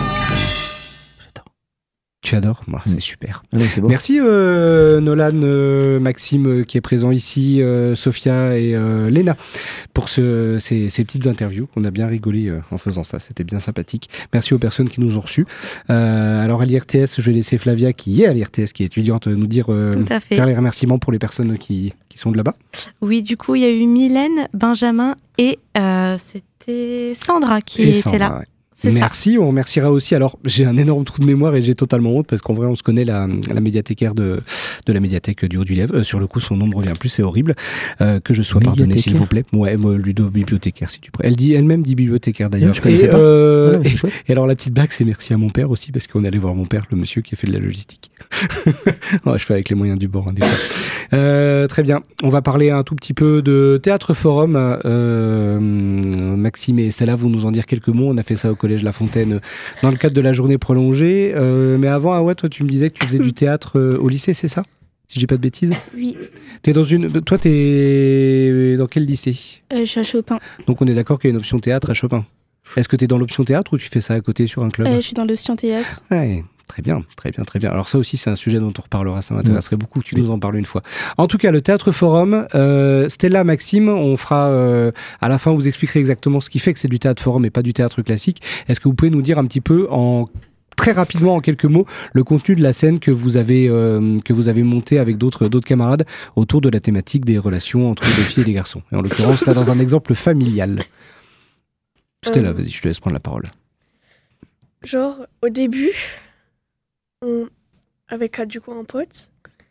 S4: Tu adores, moi, c'est super.
S2: Ah oui, c'est beau.
S4: Merci euh, Nolan, euh, Maxime euh, qui est présent ici, euh, Sophia et euh, Léna pour ce, ces, ces petites interviews. On a bien rigolé euh, en faisant ça, c'était bien sympathique. Merci aux personnes qui nous ont reçus. Euh, alors à l'I R T S, je vais laisser Flavia qui est à l'I R T S, qui est étudiante, nous dire euh,
S9: Tout à fait.
S4: faire les remerciements pour les personnes qui, qui sont de là-bas.
S9: Oui, du coup, il y a eu Mylène, Benjamin et euh, c'était Sandra qui
S4: Et
S9: était
S4: Sandra,
S9: là.
S4: ouais.
S9: C'est ça.
S4: Merci, on remerciera aussi. Alors, j'ai un énorme trou de mémoire et j'ai totalement honte parce qu'en vrai, on se connaît la, la médiathécaire de, de la médiathèque du Haut-du-Lièvre. Euh, sur le coup, son nom ne revient plus, c'est horrible. Euh, que je sois pardonné, s'il vous plaît. Ouais, moi, Ludo, bibliothécaire, si tu préfères. Elle dit elle-même dit bibliothécaire d'ailleurs.
S2: Ouais, je connaissais
S4: et,
S2: pas.
S4: euh,
S2: Ouais, c'est
S4: et,
S2: chouette.
S4: et alors, la petite blague, c'est merci à mon père aussi parce qu'on allait voir mon père, le monsieur qui a fait de la logistique. Ouais, je fais avec les moyens du bord, hein, des fois. Euh, très bien. On va parler un tout petit peu de Théâtre Forum. Euh, Maxime et Stella vont nous en dire quelques mots. On a fait ça au Collège La Fontaine dans le cadre de la journée prolongée. Euh, mais avant, ah ouais, toi, tu me disais que tu faisais du théâtre euh, au lycée, c'est ça? Si je dis pas de bêtises.
S11: Oui.
S4: T'es dans une... Toi, t'es dans quel lycée?
S11: Euh, je suis à Chopin.
S4: Donc, on est d'accord qu'il y a une option théâtre à Chopin. Est-ce que t'es dans l'option théâtre ou tu fais ça à côté sur un club?
S11: Euh, je suis dans l'option théâtre.
S4: Ouais, très bien, très bien, très bien. Alors ça aussi, c'est un sujet dont on reparlera. Ça m'intéresserait beaucoup que tu nous en parles une fois. En tout cas, le Théâtre Forum, euh, Stella, Maxime, on fera euh, à la fin, vous expliquerez exactement ce qui fait que c'est du Théâtre Forum et pas du théâtre classique. Est-ce que vous pouvez nous dire un petit peu en très rapidement, en quelques mots, le contenu de la scène que vous avez euh, que vous avez monté avec d'autres d'autres camarades autour de la thématique des relations entre les filles et les garçons. Et en l'occurrence, là, dans un exemple familial. Stella,
S6: Euh.
S4: vas-y, je te laisse prendre la parole.
S6: Genre, au début, on... avec ah, du coup un pote,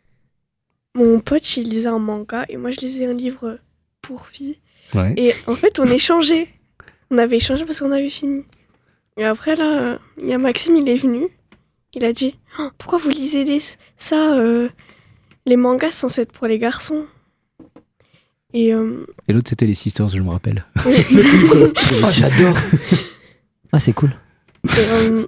S6: mon pote il lisait un manga et moi je lisais un livre pour filles.
S4: Ouais.
S6: Et en fait, on échangeait. On avait échangé parce qu'on avait fini. Et après, là, il y a Maxime, il est venu. Il a dit oh, pourquoi vous lisez des... ça euh, les mangas sont censés être pour les garçons. Et. Euh...
S4: Et l'autre, c'était les Sisters, je me rappelle.
S2: Oh, j'adore. Ah, c'est cool.
S6: Et, euh,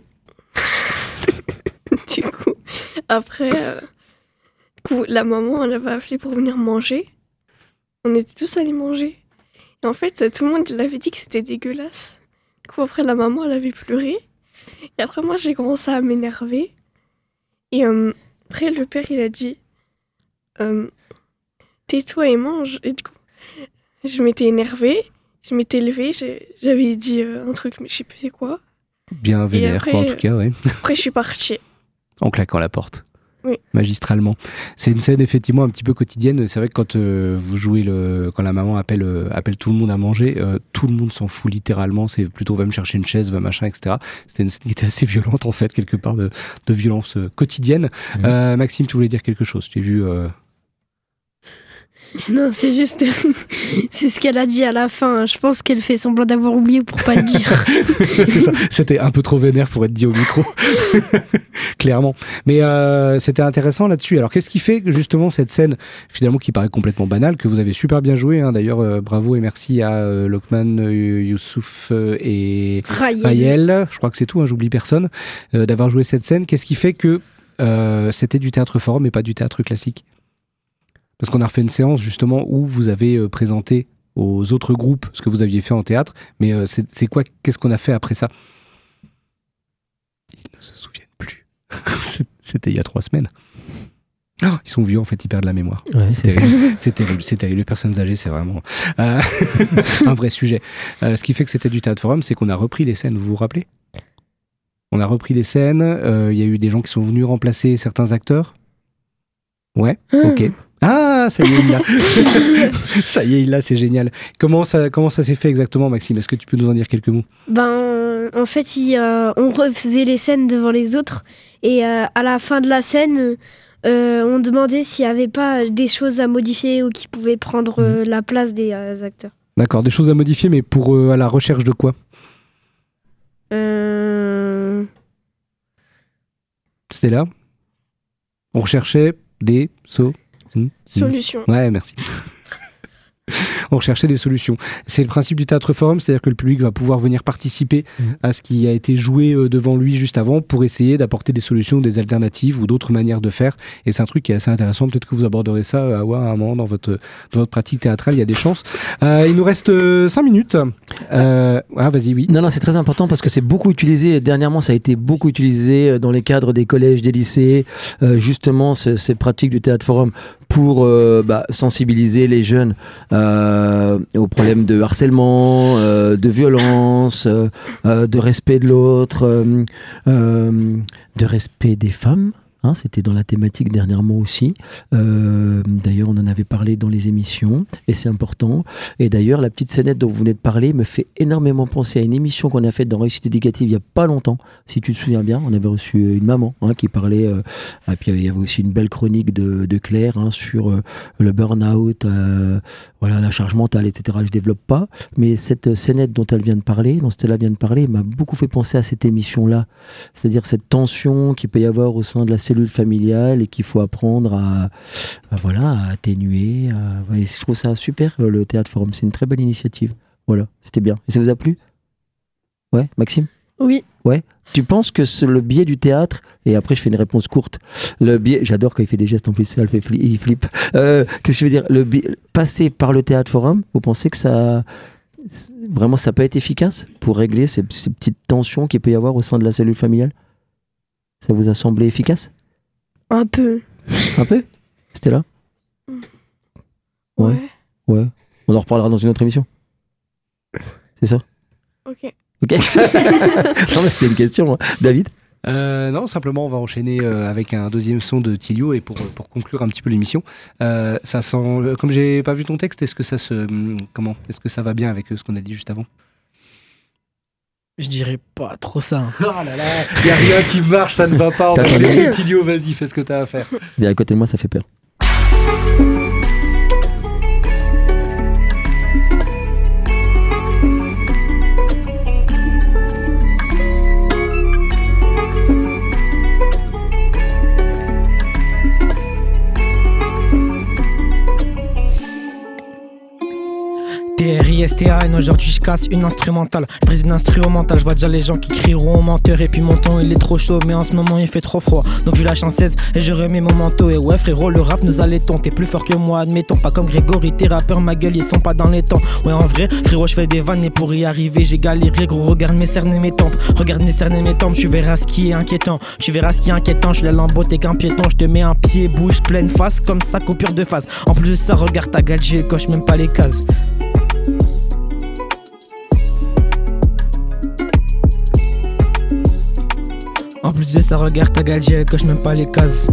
S6: du coup, après, euh, du coup, la maman, elle avait appelé pour venir manger. On était tous allés manger. Et en fait, tout le monde l'avait dit que c'était dégueulasse. Du coup, après, la maman, elle avait pleuré. Et après, moi, j'ai commencé à m'énerver. Et euh, après, le père, il a dit euh, tais-toi et mange. Et du coup, je m'étais énervée. Je m'étais levée. j'ai- J'avais dit euh, un truc, mais je sais plus c'est quoi.
S4: Bien
S6: Et
S4: vénère,
S6: après,
S4: quoi, en tout cas, ouais.
S6: Après, je suis partie.
S4: En claquant la porte.
S6: Oui.
S4: Magistralement. C'est une scène effectivement un petit peu quotidienne. C'est vrai que quand euh, vous jouez le, quand la maman appelle euh, appelle tout le monde à manger, euh, tout le monde s'en fout littéralement. C'est plutôt va me chercher une chaise, va machin, et cetera. C'était une scène qui était assez violente en fait, quelque part de, de violence euh, quotidienne.
S2: Mmh.
S4: Euh, Maxime, tu voulais dire quelque chose? Tu t'ai vu. Euh...
S21: Non, c'est juste. C'est ce qu'elle a dit à la fin. Je pense qu'elle fait semblant d'avoir oublié pour pas le dire.
S4: C'est ça. C'était un peu trop vénère pour être dit au micro. Clairement. Mais euh, c'était intéressant là-dessus. Alors, qu'est-ce qui fait que justement cette scène, finalement, qui paraît complètement banale, que vous avez super bien joué, hein. D'ailleurs, euh, bravo et merci à euh, Lokman, euh, Youssouf euh, et
S21: Raël.
S4: Raël. Je crois que c'est tout, hein, j'oublie personne, euh, d'avoir joué cette scène. Qu'est-ce qui fait que euh, c'était du théâtre forum et pas du théâtre classique? Parce qu'on a refait une séance justement où vous avez euh, présenté aux autres groupes ce que vous aviez fait en théâtre, mais euh, c'est, c'est quoi, qu'est-ce qu'on a fait après ça? Ils ne se souviennent plus. C'était il y a trois semaines. Oh, ils sont vieux en fait, ils perdent la mémoire.
S2: Ouais,
S4: c'est,
S2: c'est
S4: terrible.
S2: ça.
S4: c'est terrible, c'est terrible. Les personnes âgées, c'est vraiment euh, un vrai sujet. Euh, ce qui fait que c'était du théâtre forum, c'est qu'on a repris les scènes. Vous vous rappelez? On a repris les scènes. Il euh, y a eu des gens qui sont venus remplacer certains acteurs. Ouais, ok. Ah, ça y est, il l'a. Ça y est, il l'a, c'est génial. Comment ça, comment ça s'est fait exactement, Maxime? Est-ce que tu peux nous en dire quelques mots?
S21: Ben, en fait, il, euh, on refaisait les scènes devant les autres. Et euh, à la fin de la scène, euh, on demandait s'il n'y avait pas des choses à modifier ou qui pouvaient prendre euh, la place des euh, acteurs.
S4: D'accord, des choses à modifier, mais pour euh, à la recherche de quoi?
S21: Euh...
S4: Stella, on recherchait des so- hmm,
S6: Solutions.
S4: hmm. Ouais, merci. On recherchait des solutions. C'est le principe du théâtre forum, c'est-à-dire que le public va pouvoir venir participer mmh. à ce qui a été joué devant lui juste avant pour essayer d'apporter des solutions, des alternatives ou d'autres manières de faire. Et c'est un truc qui est assez intéressant. Peut-être que vous aborderez ça à un moment dans votre, dans votre pratique théâtrale. Il y a des chances. Euh, il nous reste cinq minutes. Euh, ah, vas-y, oui.
S2: Non, non, c'est très important parce que c'est beaucoup utilisé. Dernièrement, ça a été beaucoup utilisé dans les cadres des collèges, des lycées. Euh, justement, ce, cette pratique du théâtre forum pour euh, bah, sensibiliser les jeunes euh, aux problèmes de harcèlement, euh, de violence, euh, euh, de respect de l'autre, euh, euh, de respect des femmes. Hein, c'était dans la thématique dernièrement aussi. Euh, d'ailleurs, on en avait parlé dans les émissions et c'est important. Et d'ailleurs, la petite scénette dont vous venez de parler me fait énormément penser à une émission qu'on a faite dans Réussite Éducative il n'y a pas longtemps. Si tu te souviens bien, on avait reçu une maman hein, qui parlait. Euh, et puis il y avait aussi une belle chronique de, de Claire hein, sur euh, le burn-out, euh, voilà, la charge mentale, et cetera. Je ne développe pas. Mais cette scénette dont elle vient de parler, dont Stella vient de parler, m'a beaucoup fait penser à cette émission-là. C'est-à-dire cette tension qu'il peut y avoir au sein de la cellule familiale et qu'il faut apprendre à, à, voilà, à atténuer. À... Et je trouve ça super, le Théâtre Forum. C'est une très belle initiative. Voilà, c'était bien. Et ça vous a plu ? Ouais, Maxime ?
S21: Oui.
S2: Ouais. Tu penses que c'est le biais du théâtre, et après je fais une réponse courte, le biais, j'adore quand il fait des gestes en plus, ça le fait fli- il flippe. Euh, qu'est-ce que je veux dire ? Le biais, passer par le Théâtre Forum, vous pensez que ça, vraiment ça peut être efficace pour régler ces, ces petites tensions qu'il peut y avoir au sein de la cellule familiale ? Ça vous a semblé efficace ?
S21: Un peu.
S2: Un peu ? C'était là ? Ouais. Ouais. On en reparlera dans une autre émission. C'est ça ?
S6: Ok.
S2: Ok. Non, mais c'était une question. Hein. David ?
S4: Euh, non, simplement on va enchaîner euh, avec un deuxième son de Tilio et pour, pour conclure un petit peu l'émission. Euh, ça sent, comme j'ai pas vu ton texte, est-ce que ça se, comment, est-ce que ça va bien avec ce qu'on a dit juste avant ?
S7: Je dirais pas trop ça.
S4: Oh là là, il y a rien qui marche, ça ne va pas. On va laisser Tilio, vas-y, fais ce que t'as à faire.
S2: Et à côté de moi, ça fait peur.
S7: T R I S T A N, aujourd'hui je casse une instrumentale. Je brise une instrumentale, je vois déjà les gens qui crieront menteur. Et puis mon ton il est trop chaud, mais en ce moment il fait trop froid. Donc je lâche un seize et je remets mon manteau. Et ouais frérot, le rap nous allaitons. T'es plus fort que moi, admettons. Pas comme Grégory, tes rappeurs, ma gueule, ils sont pas dans les temps. Ouais en vrai, frérot, je fais des vannes et pour y arriver j'ai galéré. Gros, regarde mes cernes et mes tempes. Regarde mes cernes et mes tempes, tu verras ce qui est inquiétant. Tu verras ce qui est inquiétant, je suis la lambeau, t'es qu'un piéton. Je te mets un pied, bouche pleine face, comme ça coupure de face. En plus de ça, regarde ta gadget, coche même pas les cases. En plus de ça, regarde ta gueule, elle coche même pas les cases.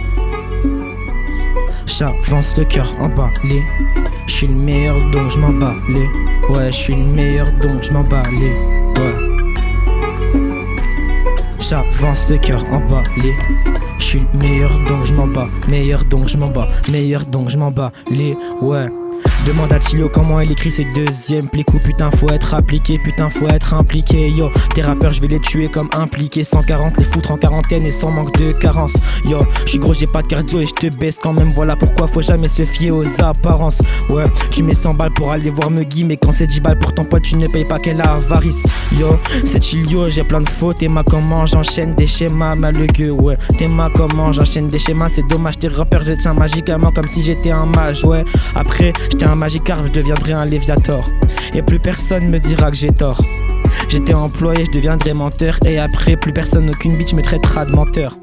S7: J'avance le cœur en bas, les. J'suis le meilleur donc j'm'en bats les. Ouais, j'suis le meilleur donc j'm'en bats les. Ouais. J'avance le cœur en bas, les. J'suis le meilleur donc j'm'en bats. Meilleur donc j'm'en bats. Meilleur donc j'm'en bats les. Ouais. Demande à Tilo comment il écrit ses deuxièmes plicks. Putain faut être appliqué, putain faut être impliqué. Yo, tes rappeurs je vais les tuer comme impliqué. Cent quarante les foutre en quarantaine et sans manque de carence. Yo, j'suis gros j'ai pas de cardio et j'te baisse quand même. Voilà pourquoi faut jamais se fier aux apparences. Ouais, tu mets cent balles pour aller voir Muggy, mais quand c'est dix balles pour ton pote tu ne payes pas, quelle avarice. Yo, c'est chill yo, j'ai plein de fautes. T'es ma comment j'enchaîne des schémas malheureux. Ouais, t'es ma comment j'enchaîne des schémas. C'est dommage, tes rappeurs je tiens magicalement comme si j'étais un mage. Ouais, après j'étais un magicarpe, je deviendrai un léviator. Et plus personne me dira que j'ai tort. J'étais employé, je deviendrai menteur. Et après plus personne, aucune bitch me traitera de menteur.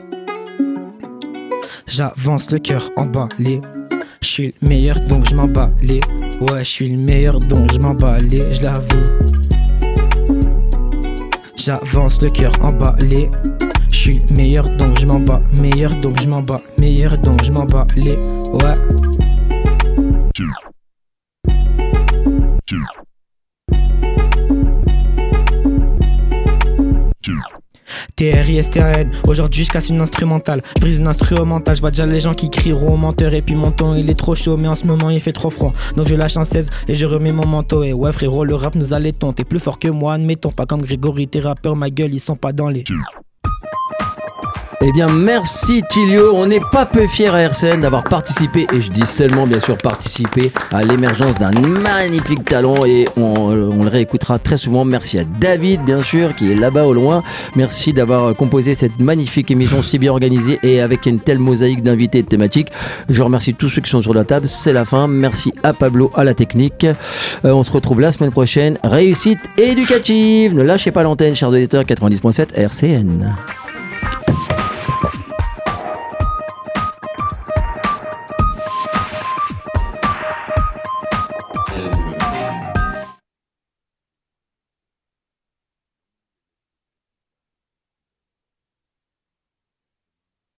S7: J'avance le cœur en bas les. J'suis le meilleur donc je m'en bats les. Ouais, j'suis le meilleur donc je m'en bats les, je l'avoue. J'avance le cœur en bas les. J'suis le meilleur donc je m'en bats. Meilleur donc je m'en bats. Meilleur donc je m'en bats les. Ouais. T R I S T A N, aujourd'hui je casse une instrumentale, brise une instrumentale, je vois déjà les gens qui crieront menteur. Et puis mon ton il est trop chaud, mais en ce moment il fait trop froid. Donc je lâche un seize et je remets mon manteau. Et ouais frérot, le rap nous allaitons, t'es plus fort que moi, admettons. Pas comme Grégory, tes rappeurs, ma gueule, ils sont pas dans les...
S2: Eh bien, merci Tilio. On n'est pas peu fiers à R C N d'avoir participé, et je dis seulement bien sûr participé, à l'émergence d'un magnifique talent, et on, on le réécoutera très souvent. Merci à David, bien sûr, qui est là-bas au loin. Merci d'avoir composé cette magnifique émission si bien organisée et avec une telle mosaïque d'invités et de thématiques. Je remercie tous ceux qui sont sur la table. C'est la fin. Merci à Pablo, à la technique. Euh, on se retrouve la semaine prochaine. Réussite éducative. Ne lâchez pas l'antenne, chers auditeurs. quatre-vingt-dix point sept R C N.